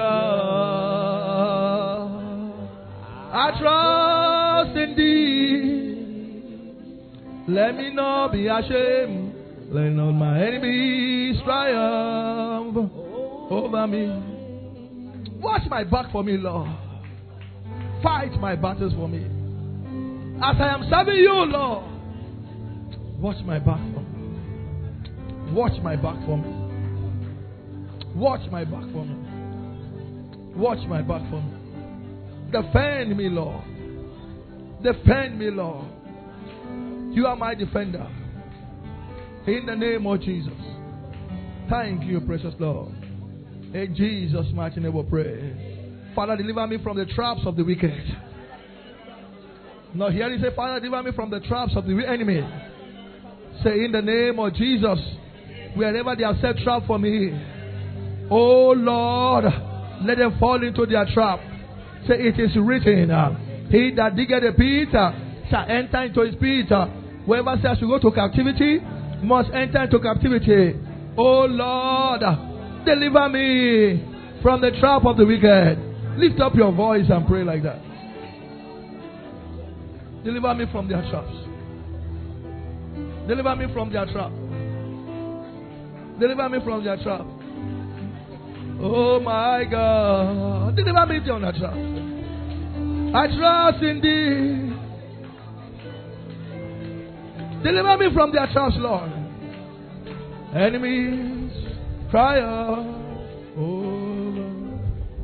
God, I trust in thee. Let me not be ashamed. Let not my enemies triumph over me. Watch my back for me, Lord. Fight my battles for me. As I am serving you, Lord, watch my back for me. Watch my back for me. Watch my back for me. Watch my back for me. Defend me, Lord. Defend me, Lord. You are my defender. In the name of Jesus. Thank you, precious Lord. In Jesus' mighty name we pray. Father, deliver me from the traps of the wicked. Now here he say, Father, deliver me from the traps of the enemy. Say, in the name of Jesus, wherever they have set trap for me, oh Lord, let them fall into their trap. Say, it is written, he that diggeth a pit shall enter into his pit. Whoever says to go to captivity must enter into captivity. Oh Lord, deliver me from the trap of the wicked. Lift up your voice and pray like that. Deliver me from their traps. Deliver me from their trap. Deliver me from their trap. Oh my God. Deliver me from the trap. I trust in thee. Deliver me from their traps, Lord. Enemies cry out. Oh Lord.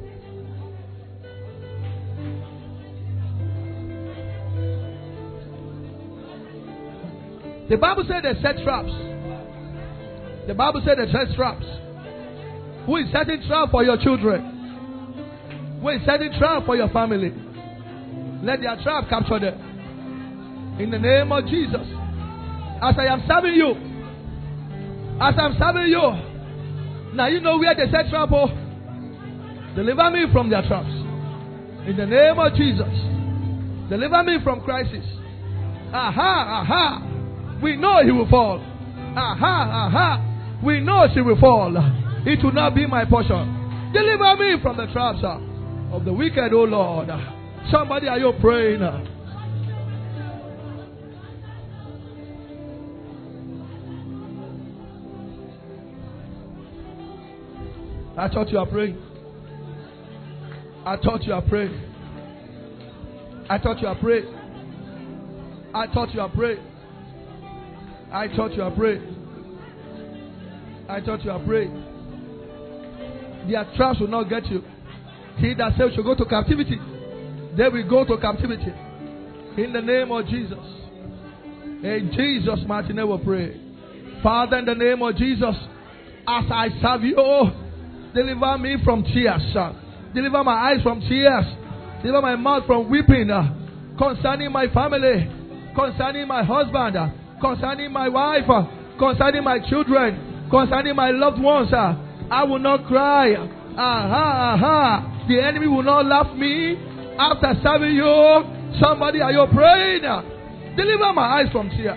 The Bible said they set traps. The Bible said they set traps. Who is setting trap for your children? Who is setting trap for your family? Let their trap capture them. In the name of Jesus. As I am serving you. As I'm serving you. Now you know where they set trap. Oh. Deliver me from their traps. In the name of Jesus. Deliver me from crisis. Aha, aha. We know he will fall. Aha, aha. We know she will fall. It will not be my portion. Deliver me from the traps of the wicked, oh Lord. Somebody, are you praying? I thought you are praying. I thought you are praying. I thought you are praying. I thought you are praying. I thought you are praying. I thought you are praying. Their traps will not get you. He that says you should go to captivity, they will go to captivity. In the name of Jesus. In Jesus' mighty name we pray. Father, in the name of Jesus, as I serve you, deliver me from tears. Deliver my eyes from tears. Deliver my mouth from weeping. Concerning my family. Concerning my husband. Concerning my wife. Concerning my children. Concerning my loved ones. I will not cry. Aha, aha. The enemy will not laugh me after serving you. Somebody, are you praying? Deliver my eyes from tears.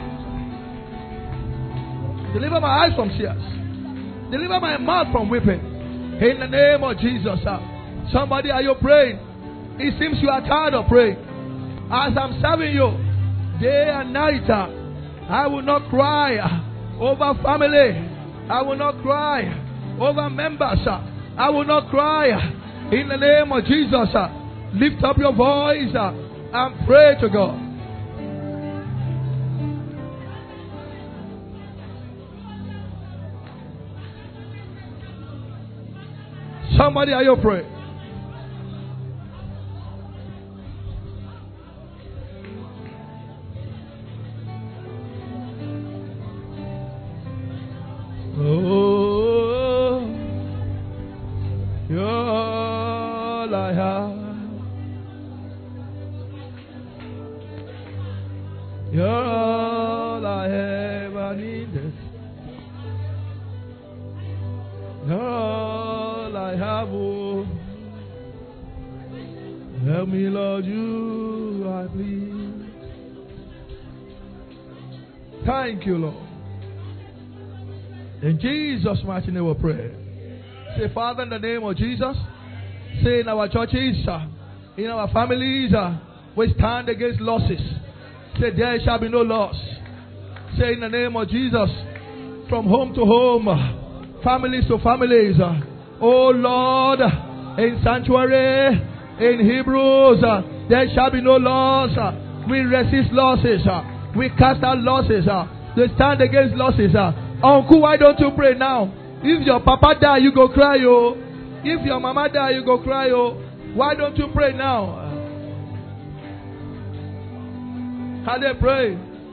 Deliver my eyes from tears. Deliver my mouth from weeping. In the name of Jesus. Somebody, are you praying? It seems you are tired of praying. As I'm serving you, day and night, I will not cry over family. I will not cry over members. I will not cry. In the name of Jesus, lift up your voice and pray to God. Somebody, are you praying? Oh, you're all I have. You're all I ever needed. You're all I have. Oh, help me, Lord, you I plead. Thank you, Lord. In Jesus' mighty name we pray. Say, Father, in the name of Jesus, say in our churches, in our families, we stand against losses. Say, there shall be no loss. Say, in the name of Jesus, from home to home, families to families. Oh Lord, in sanctuary, in Hebrews, there shall be no loss. We resist losses. We cast out losses. We stand against losses. Uncle, why don't you pray now? If your papa die, you go cry, oh. If your mama die, you go cry, oh. Why don't you pray now? How they pray?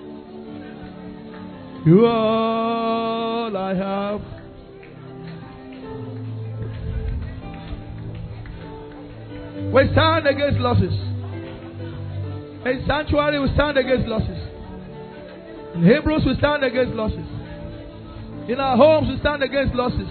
You are all I have. We stand against losses. In sanctuary, we stand against losses. In Hebrews, we stand against losses. In our homes, we stand against losses.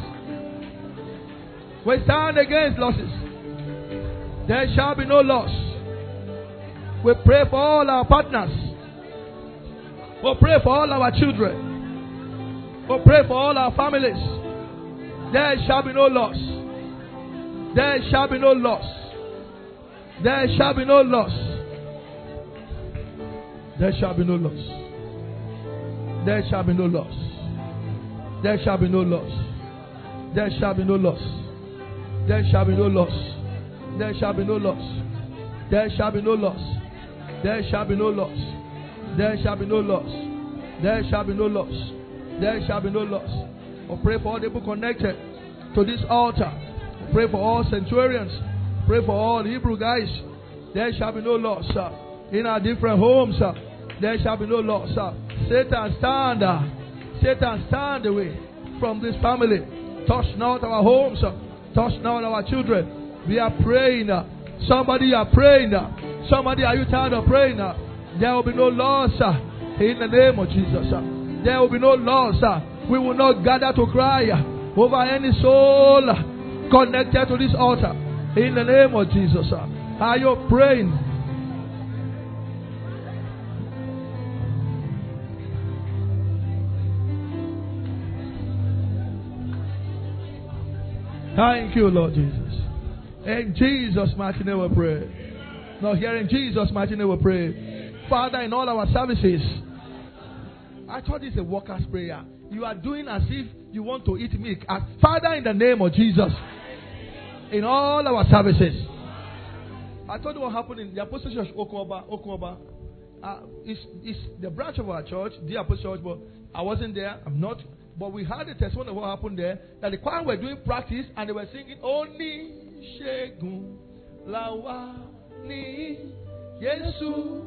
We stand against losses. There shall be no loss. We pray for all our partners. We pray for all our children. We pray for all our families. There shall be no loss. There shall be no loss. There shall be no loss. There shall be no loss. There shall be no loss. There shall be no loss. There shall be no loss. There shall be no loss. There shall be no loss. There shall be no loss. There shall be no loss. There shall be no loss. There shall be no loss. There shall be no loss. I pray for all the people connected to this altar. I pray for all centurions. Pray for all Hebrew guys. There shall be no loss in our different homes. There shall be no loss. Satan, stand. Satan, stand away from this family. Touch not our homes. Touch not our children. We are praying. Somebody are praying. Somebody, are you tired of praying? There will be no loss in the name of Jesus. There will be no loss. We will not gather to cry over any soul connected to this altar. In the name of Jesus. Are you praying? Thank you, Lord Jesus. In Jesus' mighty name we pray. Now here in Jesus' mighty name we pray. Father, in all our services, I thought it's a worker's prayer. You are doing as if you want to eat milk. Father, in the name of Jesus, in all our services. I told you what happened in the Apostle Church Okoba. It's the branch of our church, the Apostle Church, but I wasn't there. I'm not. But we had a testimony of what happened there. That the choir were doing practice and they were singing Oni Shegun Lawa Ni Yesu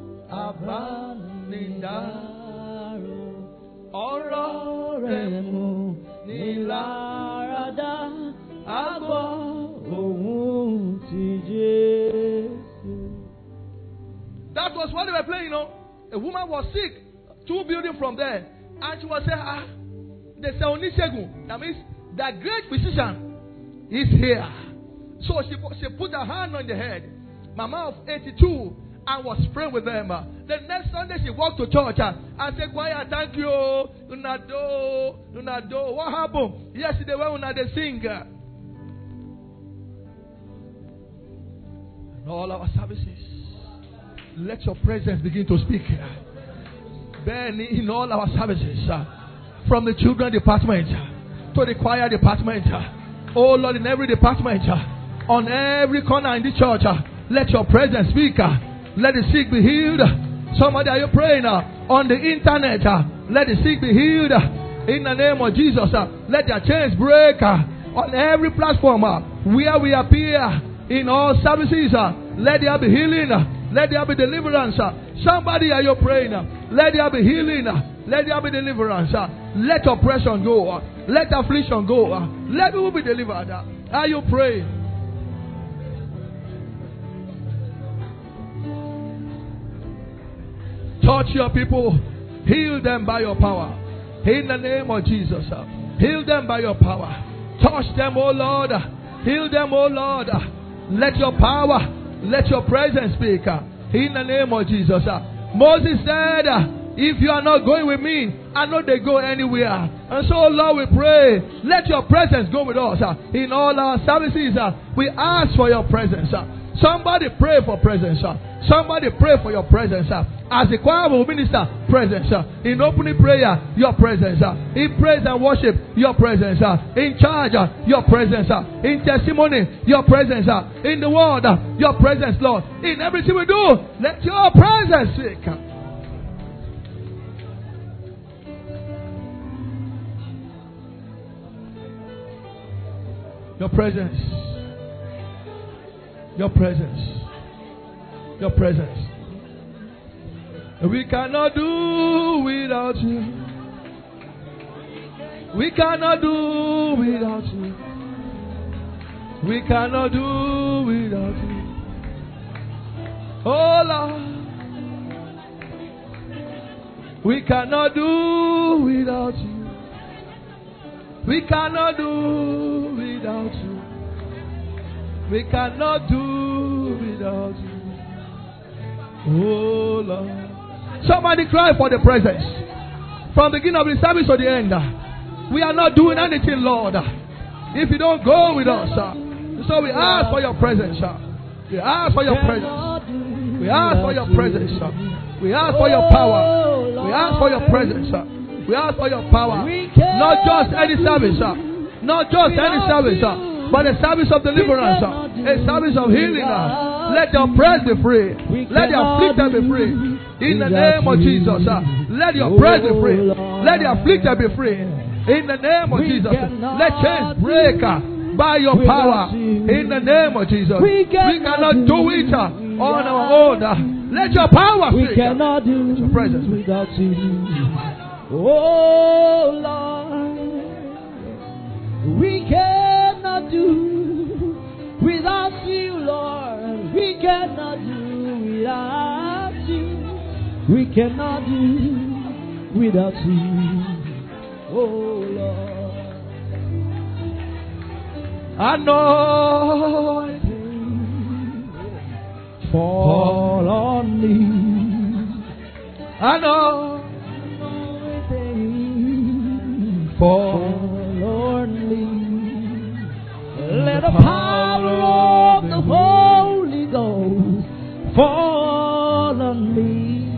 Abanindaru Oro Remu Nilarada Agbo Ohun Ti Jesu. That was what they were playing, A woman was sick 2 buildings from there. And she was saying, they say Onishegun. That means the great physician is here. So she put her hand on the head. Mama of 82 and was praying with them. The next Sunday she walked to church and said, "Choir, thank you. Unado. What happened? Yesterday when they sing. In all our services, let your presence begin to speak. Then in all our services, from the children department to the choir department, oh Lord, in every department, on every corner in the church, let your presence speak. Let the sick be healed. Somebody, are you praying on the internet? Let the sick be healed in the name of Jesus. Let their chains break on every platform where we appear in all services. Let there be healing. Let there be deliverance. Somebody, are you praying? Let there be healing. Let there be deliverance. Let oppression go. Let affliction go. Let people be delivered. Are you praying? Touch your people. Heal them by your power. In the name of Jesus. Heal them by your power. Touch them, oh Lord. Heal them, oh Lord. Let your power, let your presence speak. In the name of Jesus. Moses said, if you are not going with me, I know they go anywhere. And so, Lord, we pray, let your presence go with us. In all our services, we ask for your presence. Somebody pray for presence. Somebody pray for your presence. As the choir will minister, presence. In opening prayer, your presence. In praise and worship, your presence. In charge, your presence. In testimony, your presence. In the word, your presence, Lord. In everything we do, let your presence speak. Your presence. Your presence. Your presence. We cannot do without you. We cannot do without you. We cannot do without you. Oh Lord. We cannot do without you. We cannot do without you. We cannot do without you. Oh Lord. Somebody cry for the presence. From the beginning of the service to the end. We are not doing anything, Lord, if you don't go with us. So we ask for your presence. We ask for your presence. We ask for your presence. We ask for your power. We ask for your presence. We ask for your power. Not just any service. Not just any service. for the service of deliverance, a service of healing. Let the oppressed be free. Let the afflicted be free. In the name of Jesus, let the oppressed be free. Let the afflicted be free. In the name of Jesus, let chains break by your power. In the name of Jesus, we cannot do it on our own. Let your power speak. We cannot do your presence without you. Oh Lord, we cannot do without you, Lord. We cannot do without you. We cannot do without you. Oh Lord, anointing fall on me. Anointing fall on me. Let the power of the Holy Ghost fall on me.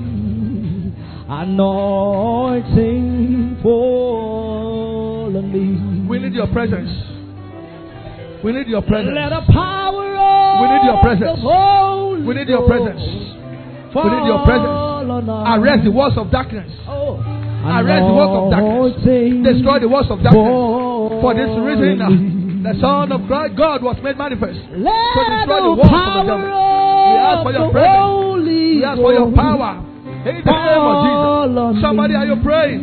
Anointing fall on me. We need your presence. We need your presence. Let the power of we need your presence. The Holy we need your presence. We need your presence. Arrest the walls of darkness. Arrest the works of darkness. Destroy the works of darkness. For this reason, the Son of God was made manifest to destroy the works of the devil. We ask for your presence. We ask for your power. In the name of Jesus. Somebody, are you praying?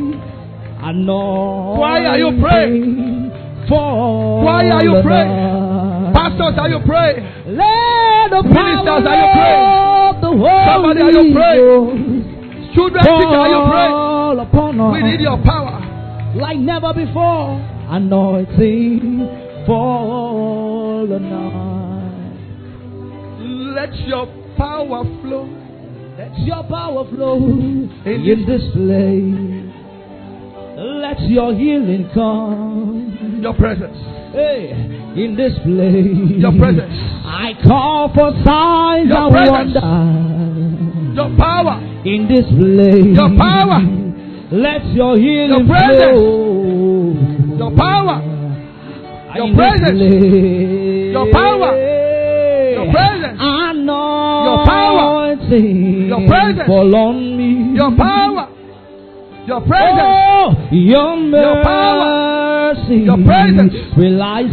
Why are you praying? Why are you praying? Pastors, are you praying? Ministers, are you praying? Somebody, are you praying? Children, teachers, are you praying? We need your power. Like never before. Anointing fall on us. Let your power flow. Let your power flow in this place. Let your healing come. Your presence. Hey, in this place. Your presence. I call for signs your and presence. wonders. Your power. In this place. Your power. Let your healing your presence. flow. Your power. Your in presence. Your power. Your presence. Your power. Your presence. Fall on me. Your power. Your presence. Oh, your mercy. Your power. Your presence. Will I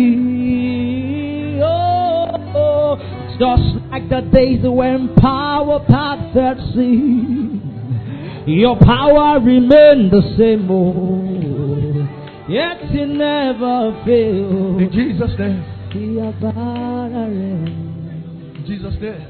see? Oh, just like the days when power passed that sea. Your power remained the same, oh, yet it never failed. In Jesus' name. In Jesus' name.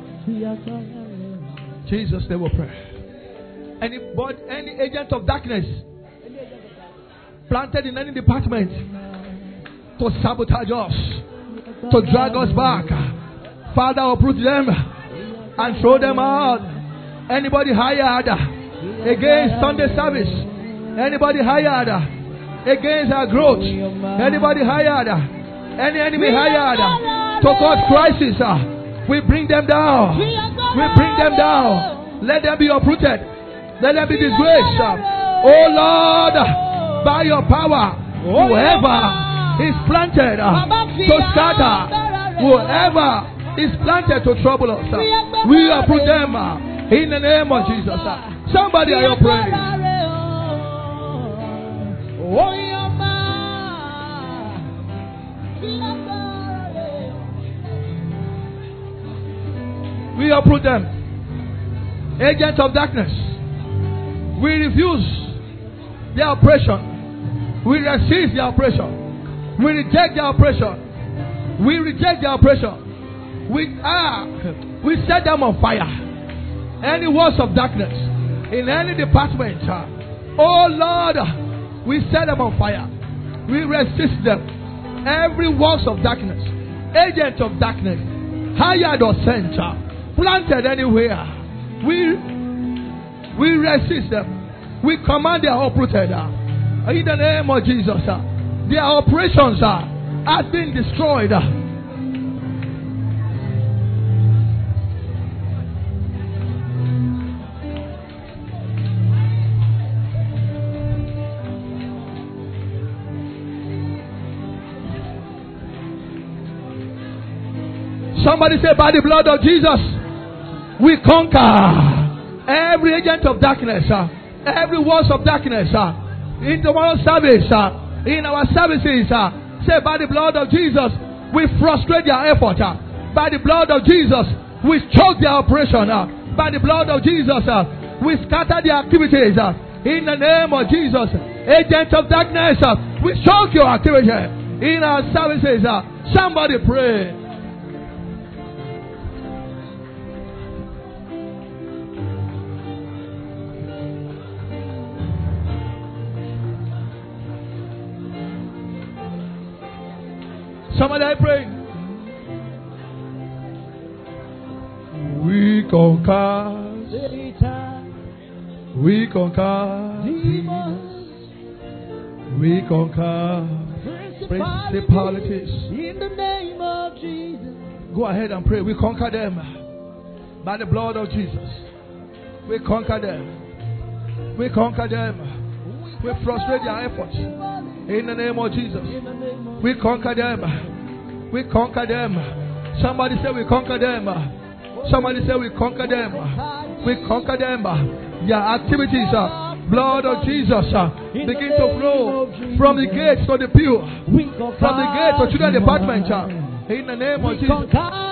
Jesus' name we pray. Any agent of darkness planted in any department to sabotage us, to drag us back, Father, uproot them and throw them out. Anybody hired against Sunday service, anybody hired against our growth, anybody hired, any enemy hired to cause crisis, we bring them down. We bring them down. Let them be uprooted. Let them be disgraced. Oh Lord, by your power, whoever is planted to scatter, whoever is planted to trouble us, we uproot them in the name of Jesus. Somebody, are you praying? We uproot them. Agents of darkness. We refuse their oppression. We resist their oppression. We reject their oppression. We reject their oppression. We set them on fire. Any works of darkness in any department, oh Lord, we set them on fire. We resist them. Every works of darkness, agent of darkness, hired or sent, planted anywhere, we resist them. We command they are uprooted. In the name of Jesus, their operations have been destroyed. Somebody say, by the blood of Jesus, we conquer every agent of darkness, every works of darkness, in tomorrow's service, in our services. Say, by the blood of Jesus, we frustrate their effort. By the blood of Jesus, we choke their operation. By the blood of Jesus, we scatter their activities. In the name of Jesus, agents of darkness, we choke your activity in our services. Somebody pray. Somebody I pray. We conquer Satan. We conquer demons. We conquer principalities. In the name of Jesus. Go ahead and pray. We conquer them by the blood of Jesus. We conquer them. We conquer them. We frustrate their efforts. In the name of Jesus. We conquer them. We conquer them. Somebody say we conquer them. Somebody say we conquer them. We conquer them. Their activities, blood of Jesus, begin to flow from the gates to the pew. From the gates to children's department. In the name of Jesus.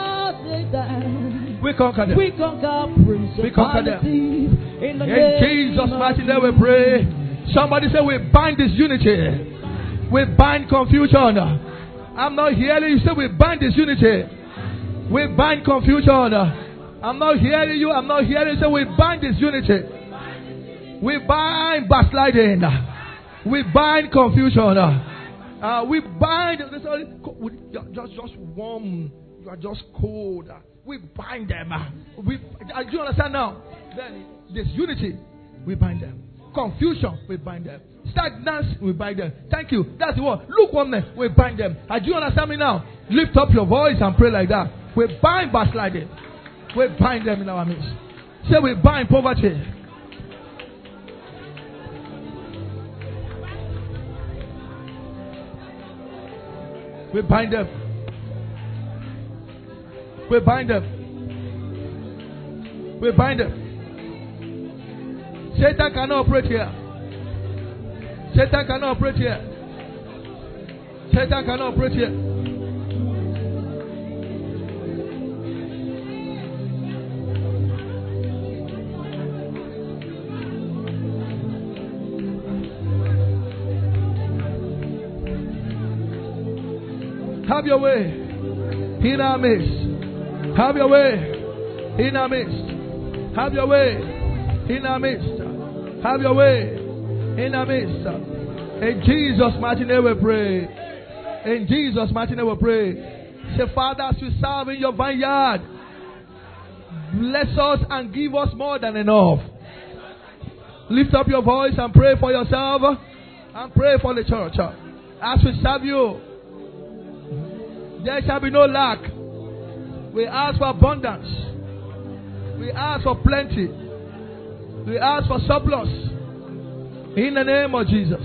We conquer them. We conquer them. In Jesus' mighty name we pray. Somebody say we bind this unity. We bind confusion. I'm not hearing you say we bind disunity. We bind confusion. I'm not hearing you. I'm not hearing you say we bind disunity. We bind backsliding. We bind confusion. We bind. Just warm. You are just cold. We bind them. Do you understand now? Then this unity, we bind them. Confusion, we bind them. Stagnance, we bind them. Thank you. That's the word. Lukewarmness, we bind them. Do you understand me now? Lift up your voice and pray like that. We bind backsliding. We bind them in our midst. Say we bind poverty. We bind them. We bind them. We bind them. Satan cannot operate here. Satan cannot operate here. Satan cannot operate here. Have your way in our midst. Have your way in our midst. Have your way in our midst. Have your way in our midst. In Jesus' mighty name we pray. In Jesus' mighty name we pray. Say, Father, as we serve in your vineyard, bless us and give us more than enough. Lift up your voice and pray for yourself and pray for the church. As we serve you, there shall be no lack. We ask for abundance. We ask for plenty. We ask for surplus. In the name of Jesus.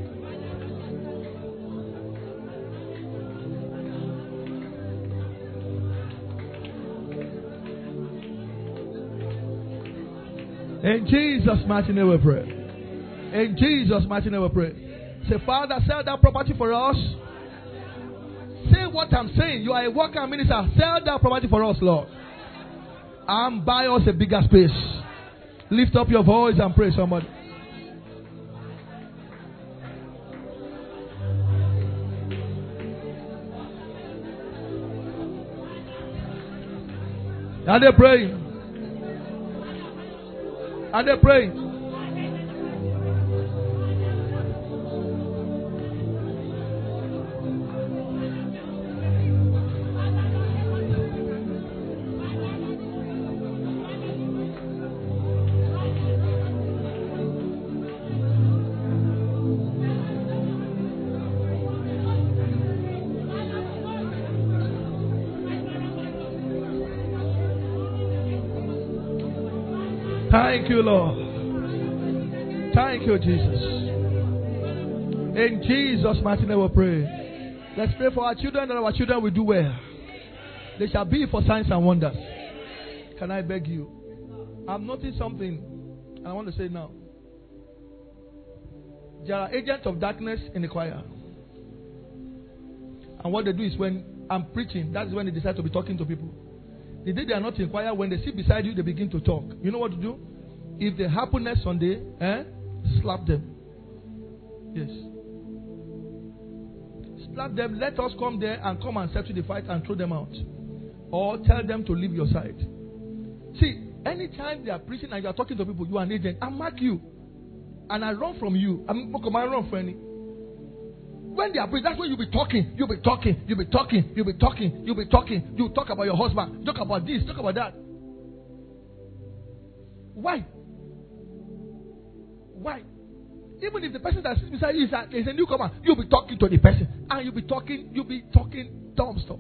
In Jesus' mighty name we pray. In Jesus' mighty name we pray. Say, Father, sell that property for us. Say what I'm saying. You are a worker minister. Sell that property for us, Lord. And buy us a bigger space. Lift up your voice and pray, somebody. Are they praying? Are they praying? Thank you, Lord. Thank you, Jesus. In Jesus' mighty name we pray. Let's pray for our children, that our children will do well. They shall be for signs and wonders. Can I beg you? I'm noticing something, and I want to say it now. There are agents of darkness in the choir. And what they do is when I'm preaching, that's when they decide to be talking to people. The day they are not in choir, when they sit beside you, they begin to talk. You know what to do? If they happen next Sunday, slap them. Yes. Slap them, let us come there and come and settle the fight and throw them out. Or tell them to leave your side. See, anytime they are preaching and you are talking to people, you are an agent. I mark you. And I run from you. I run from any. When they are preaching, that's when you'll be talking. You'll be talking. You'll be talking. You'll be talking. You'll be talking. You talk about your husband. Talk about this. Talk about that. Why? Why? Even if the person that sits beside you is a newcomer, you'll be talking to the person. And you'll be talking dumb stuff.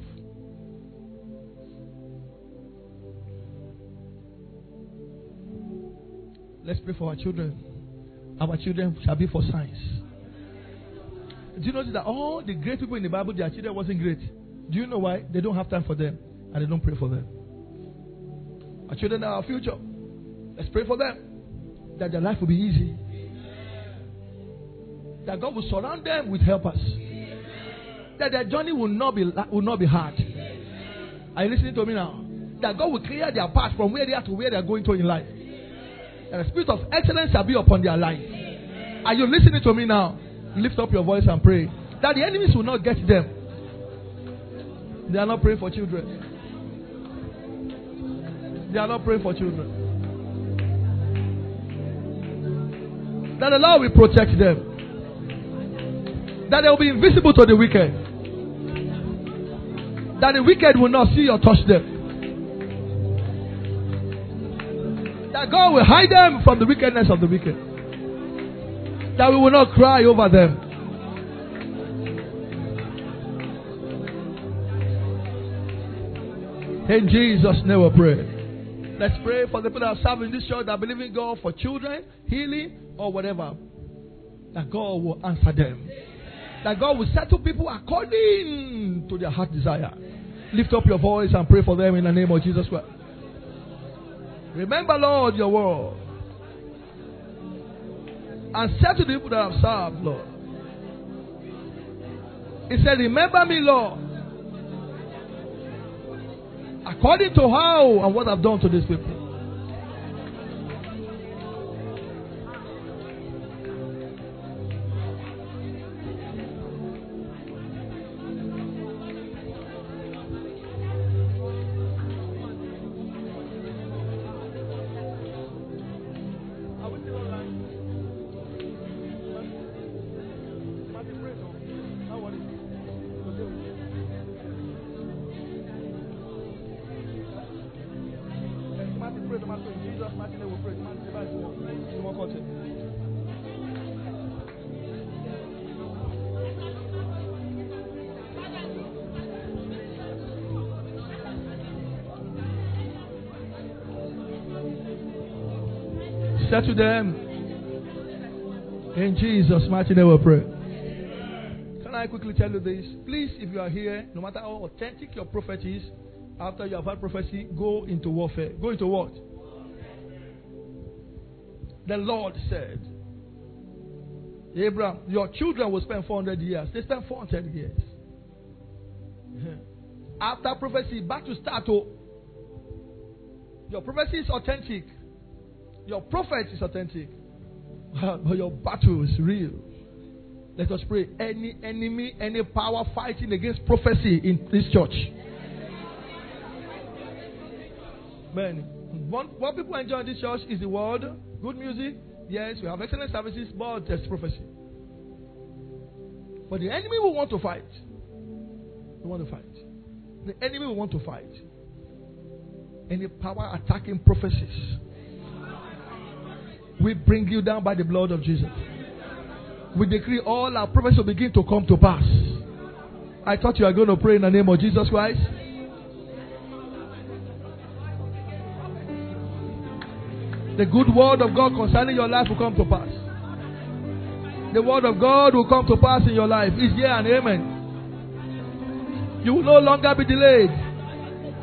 Let's pray for our children. Our children shall be for signs. Do you notice that all the great people in the Bible, their children wasn't great? Do you know why? They don't have time for them. And they don't pray for them. Our children are our future. Let's pray for them. That their life will be easy. That God will surround them with helpers. That their journey will not be hard. Are you listening to me now? That God will clear their path from where they are to where they are going to in life. That the spirit of excellence shall be upon their life. Are you listening to me now? Lift up your voice and pray. That the enemies will not get them. They are not praying for children. They are not praying for children. That the Lord will protect them. That they will be invisible to the wicked. That the wicked will not see or touch them. That God will hide them from the wickedness of the wicked. That we will not cry over them. In Jesus' name we pray. Let's pray for the people that serve in this church that believe in God for children, healing, or whatever. That God will answer them. That God will settle people according to their heart desire. Lift up your voice and pray for them in the name of Jesus Christ. Remember, Lord, your word. And say to the people that have served, Lord. He said, remember me, Lord. According to how and what I've done to these people. To them in Jesus' mighty name we pray. Can I quickly tell you this? Please, if you are here, no matter how authentic your prophet is, after you have had prophecy, go into warfare. Go into what? The Lord said, Abraham, your children will spend 400 years. They spent 400 years. After prophecy, back to start. Your prophecy is authentic. Your prophet is authentic. But your battle is real. Let us pray. Any enemy, any power fighting against prophecy in this church. Man, what people enjoy in this church is the word, good music. Yes, we have excellent services, but there's prophecy. But the enemy will want to fight. We want to fight. The enemy will want to fight. Any power attacking prophecies. We bring you down by the blood of Jesus. We decree all our prophecies will begin to come to pass. I thought you were going to pray in the name of Jesus Christ. The good word of God concerning your life will come to pass. The word of God will come to pass in your life. It's yeah and amen. You will no longer be delayed.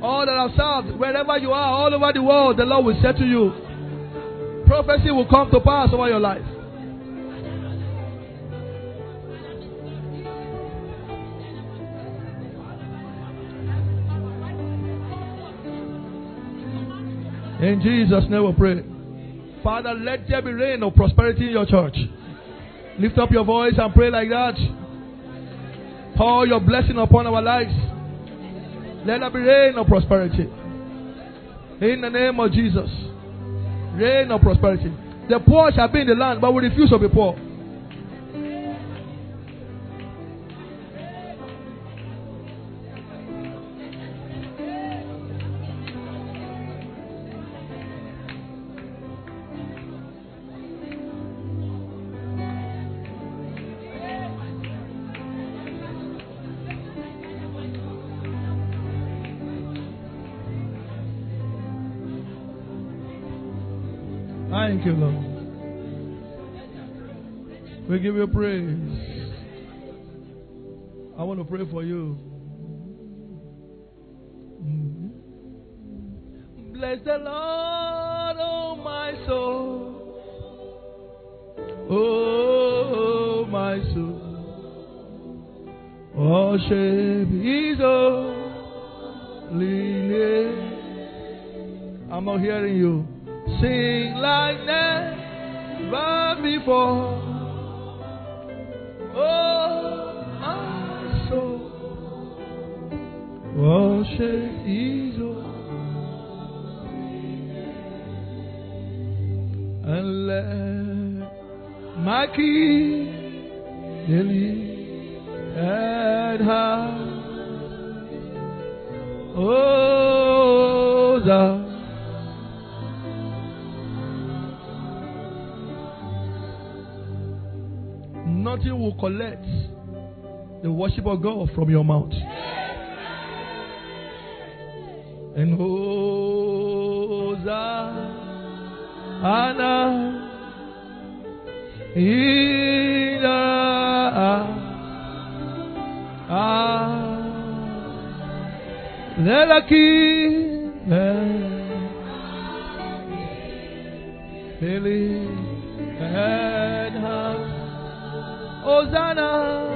All that have served, wherever you are, all over the world, the Lord will say to you. Prophecy will come to pass over your life. In Jesus' name we pray. Father, let there be rain of prosperity in your church. Lift up your voice and pray like that. Pour your blessing upon our lives. Let there be rain of prosperity. In the name of Jesus. Rain of prosperity. The poor shall be in the land, but we refuse to be poor. Thank you, Lord. We give you praise. I want to pray for you. Bless the Lord, oh my soul. Oh, my soul. Worship His holy name. I'm not hearing you. Sing like never before. Oh, my soul. Worship His holy name. And let my King live at high. Oh, thou nothing will collect the worship of God from your mouth. And Hosanna in the King and Hosanna,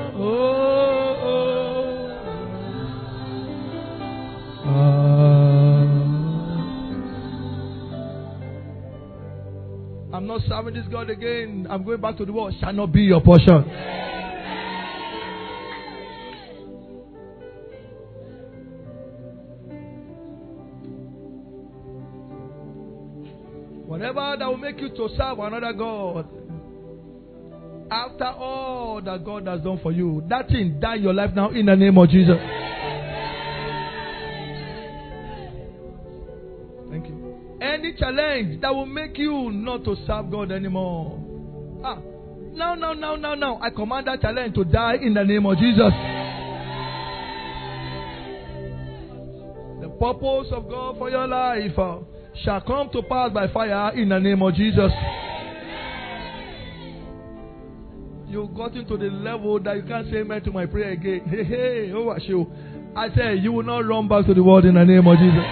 I'm not serving this God again. I'm going back to the world. Shall not be your portion. Whatever that will make you to serve another God, after all that God has done for you, that thing die in your life now in the name of Jesus. Thank you. Any challenge that will make you not to serve God anymore. Now. I command that challenge to die in the name of Jesus. The purpose of God for your life shall come to pass by fire in the name of Jesus. You got into the level that you can't say amen to my prayer again. Hey, oh, I say you will not run back to the world in the name of Jesus.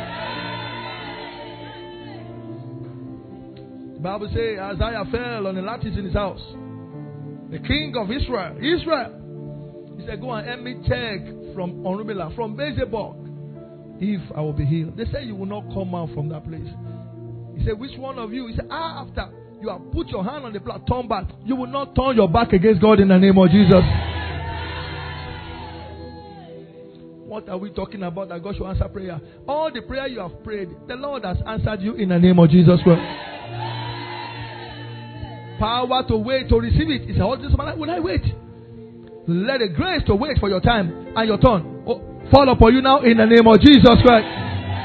The Bible says Isaiah fell on the lattice in his house. The king of Israel. He said, go and help me check from Onrubela, from Beelzebub, if I will be healed. They said you will not come out from that place. He said, which one of you? He said, after you have put your hand on the plow, turn back. You will not turn your back against God in the name of Jesus. What are we talking about that God should answer prayer? All the prayer you have prayed, the Lord has answered you in the name of Jesus Christ. Power to wait, to receive it. It's all this man. Will I wait? Let the grace to wait for your time and your turn fall upon you now in the name of Jesus Christ.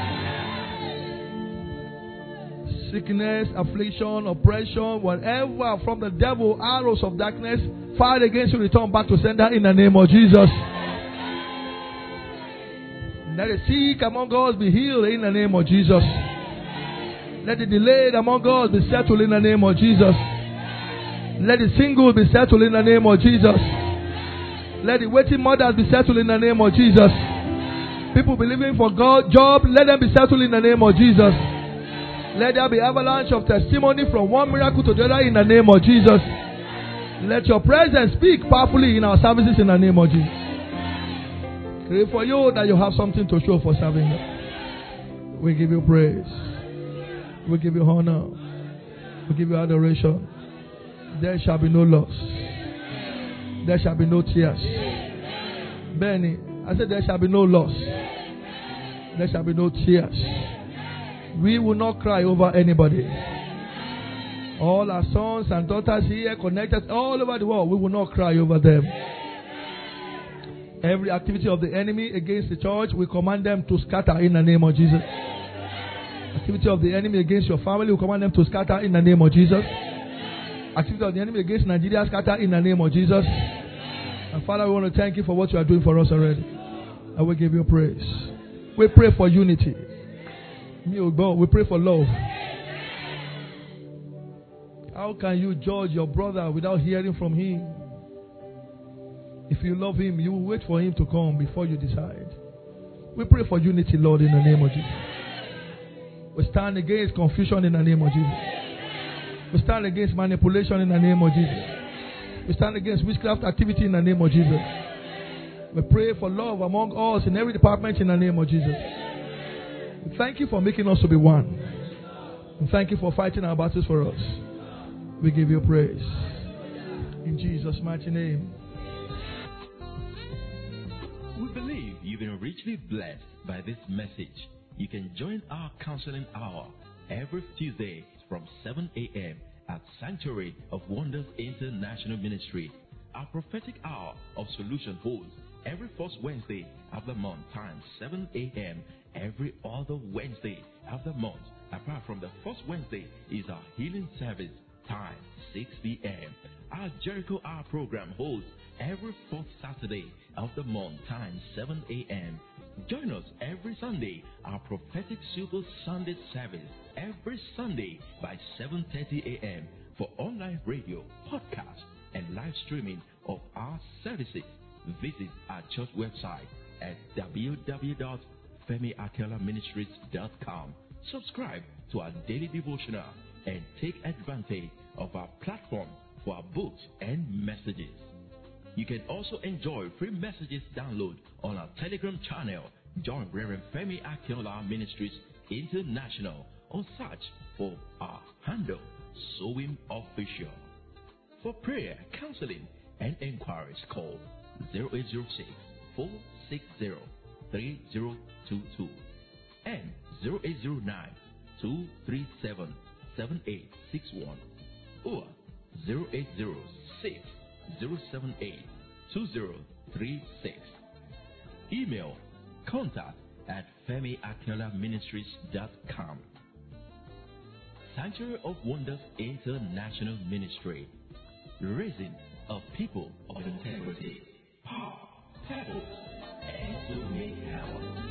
Sickness, affliction, oppression, whatever from the devil, arrows of darkness, fired against you, return back to sender in the name of Jesus. Let the sick among us be healed in the name of Jesus. Let the delayed among us be settled in the name of Jesus. Let the single be settled in the name of Jesus. Let the waiting mothers be settled in the name of Jesus. People believing for God, job, let them be settled in the name of Jesus. Let there be avalanche of testimony from one miracle to the other in the name of Jesus. Let your presence speak powerfully in our services in the name of Jesus. Pray for you that you have something to show for serving God. We give you praise. We give you honor. We give you adoration. There shall be no loss. There shall be no tears. Benny, I said there shall be no loss. There shall be no tears. We will not cry over anybody. All our sons and daughters here connected all over the world, we will not cry over them. Every activity of the enemy against the church, we command them to scatter in the name of Jesus. Activity of the enemy against your family, we command them to scatter in the name of Jesus. Activity of the enemy against Nigeria, scatter in the name of Jesus. And Father, we want to thank you for what you are doing for us already. And we give you praise. We pray for unity. We pray for love. How can you judge your brother without hearing from him? If you love him, you will wait for him to come before you decide. We pray for unity, Lord, in the name of Jesus. We stand against confusion in the name of Jesus. We stand against manipulation in the name of Jesus. We stand against witchcraft activity in the name of Jesus. We pray for love among us in every department in the name of Jesus. We thank you for making us to be one. And thank you for fighting our battles for us. We give you praise. In Jesus' mighty name. We believe you've been richly blessed by this message. You can join our counseling hour every Tuesday from 7 a.m. at Sanctuary of Wonders International Ministry. Our prophetic hour of solution holds every first Wednesday of the month, time 7 a.m. every other Wednesday of the month. Apart from the first Wednesday is our healing service, time 6 p.m. Our Jericho Hour program holds every fourth Saturday of the month, time 7 a.m. Join us every Sunday, our prophetic Super Sunday service, every Sunday by 7:30 a.m. for online radio, podcast, and live streaming of our services. Visit our church website at www.femiakelaministries.com. Subscribe to our daily devotional and take advantage of our platform for our books and messages. You can also enjoy free messages download on our Telegram channel. Join Reverend Femi Akinola Ministries International or search for our handle, Sowim Official. For prayer, counseling, and inquiries, call 0806-460-3022 and 0809-237-7861 or 0806-078-2036. Email contact@femiakelaministries.com. Sanctuary of Wonders International Ministry, raising a people of integrity, power, purpose, and to make power.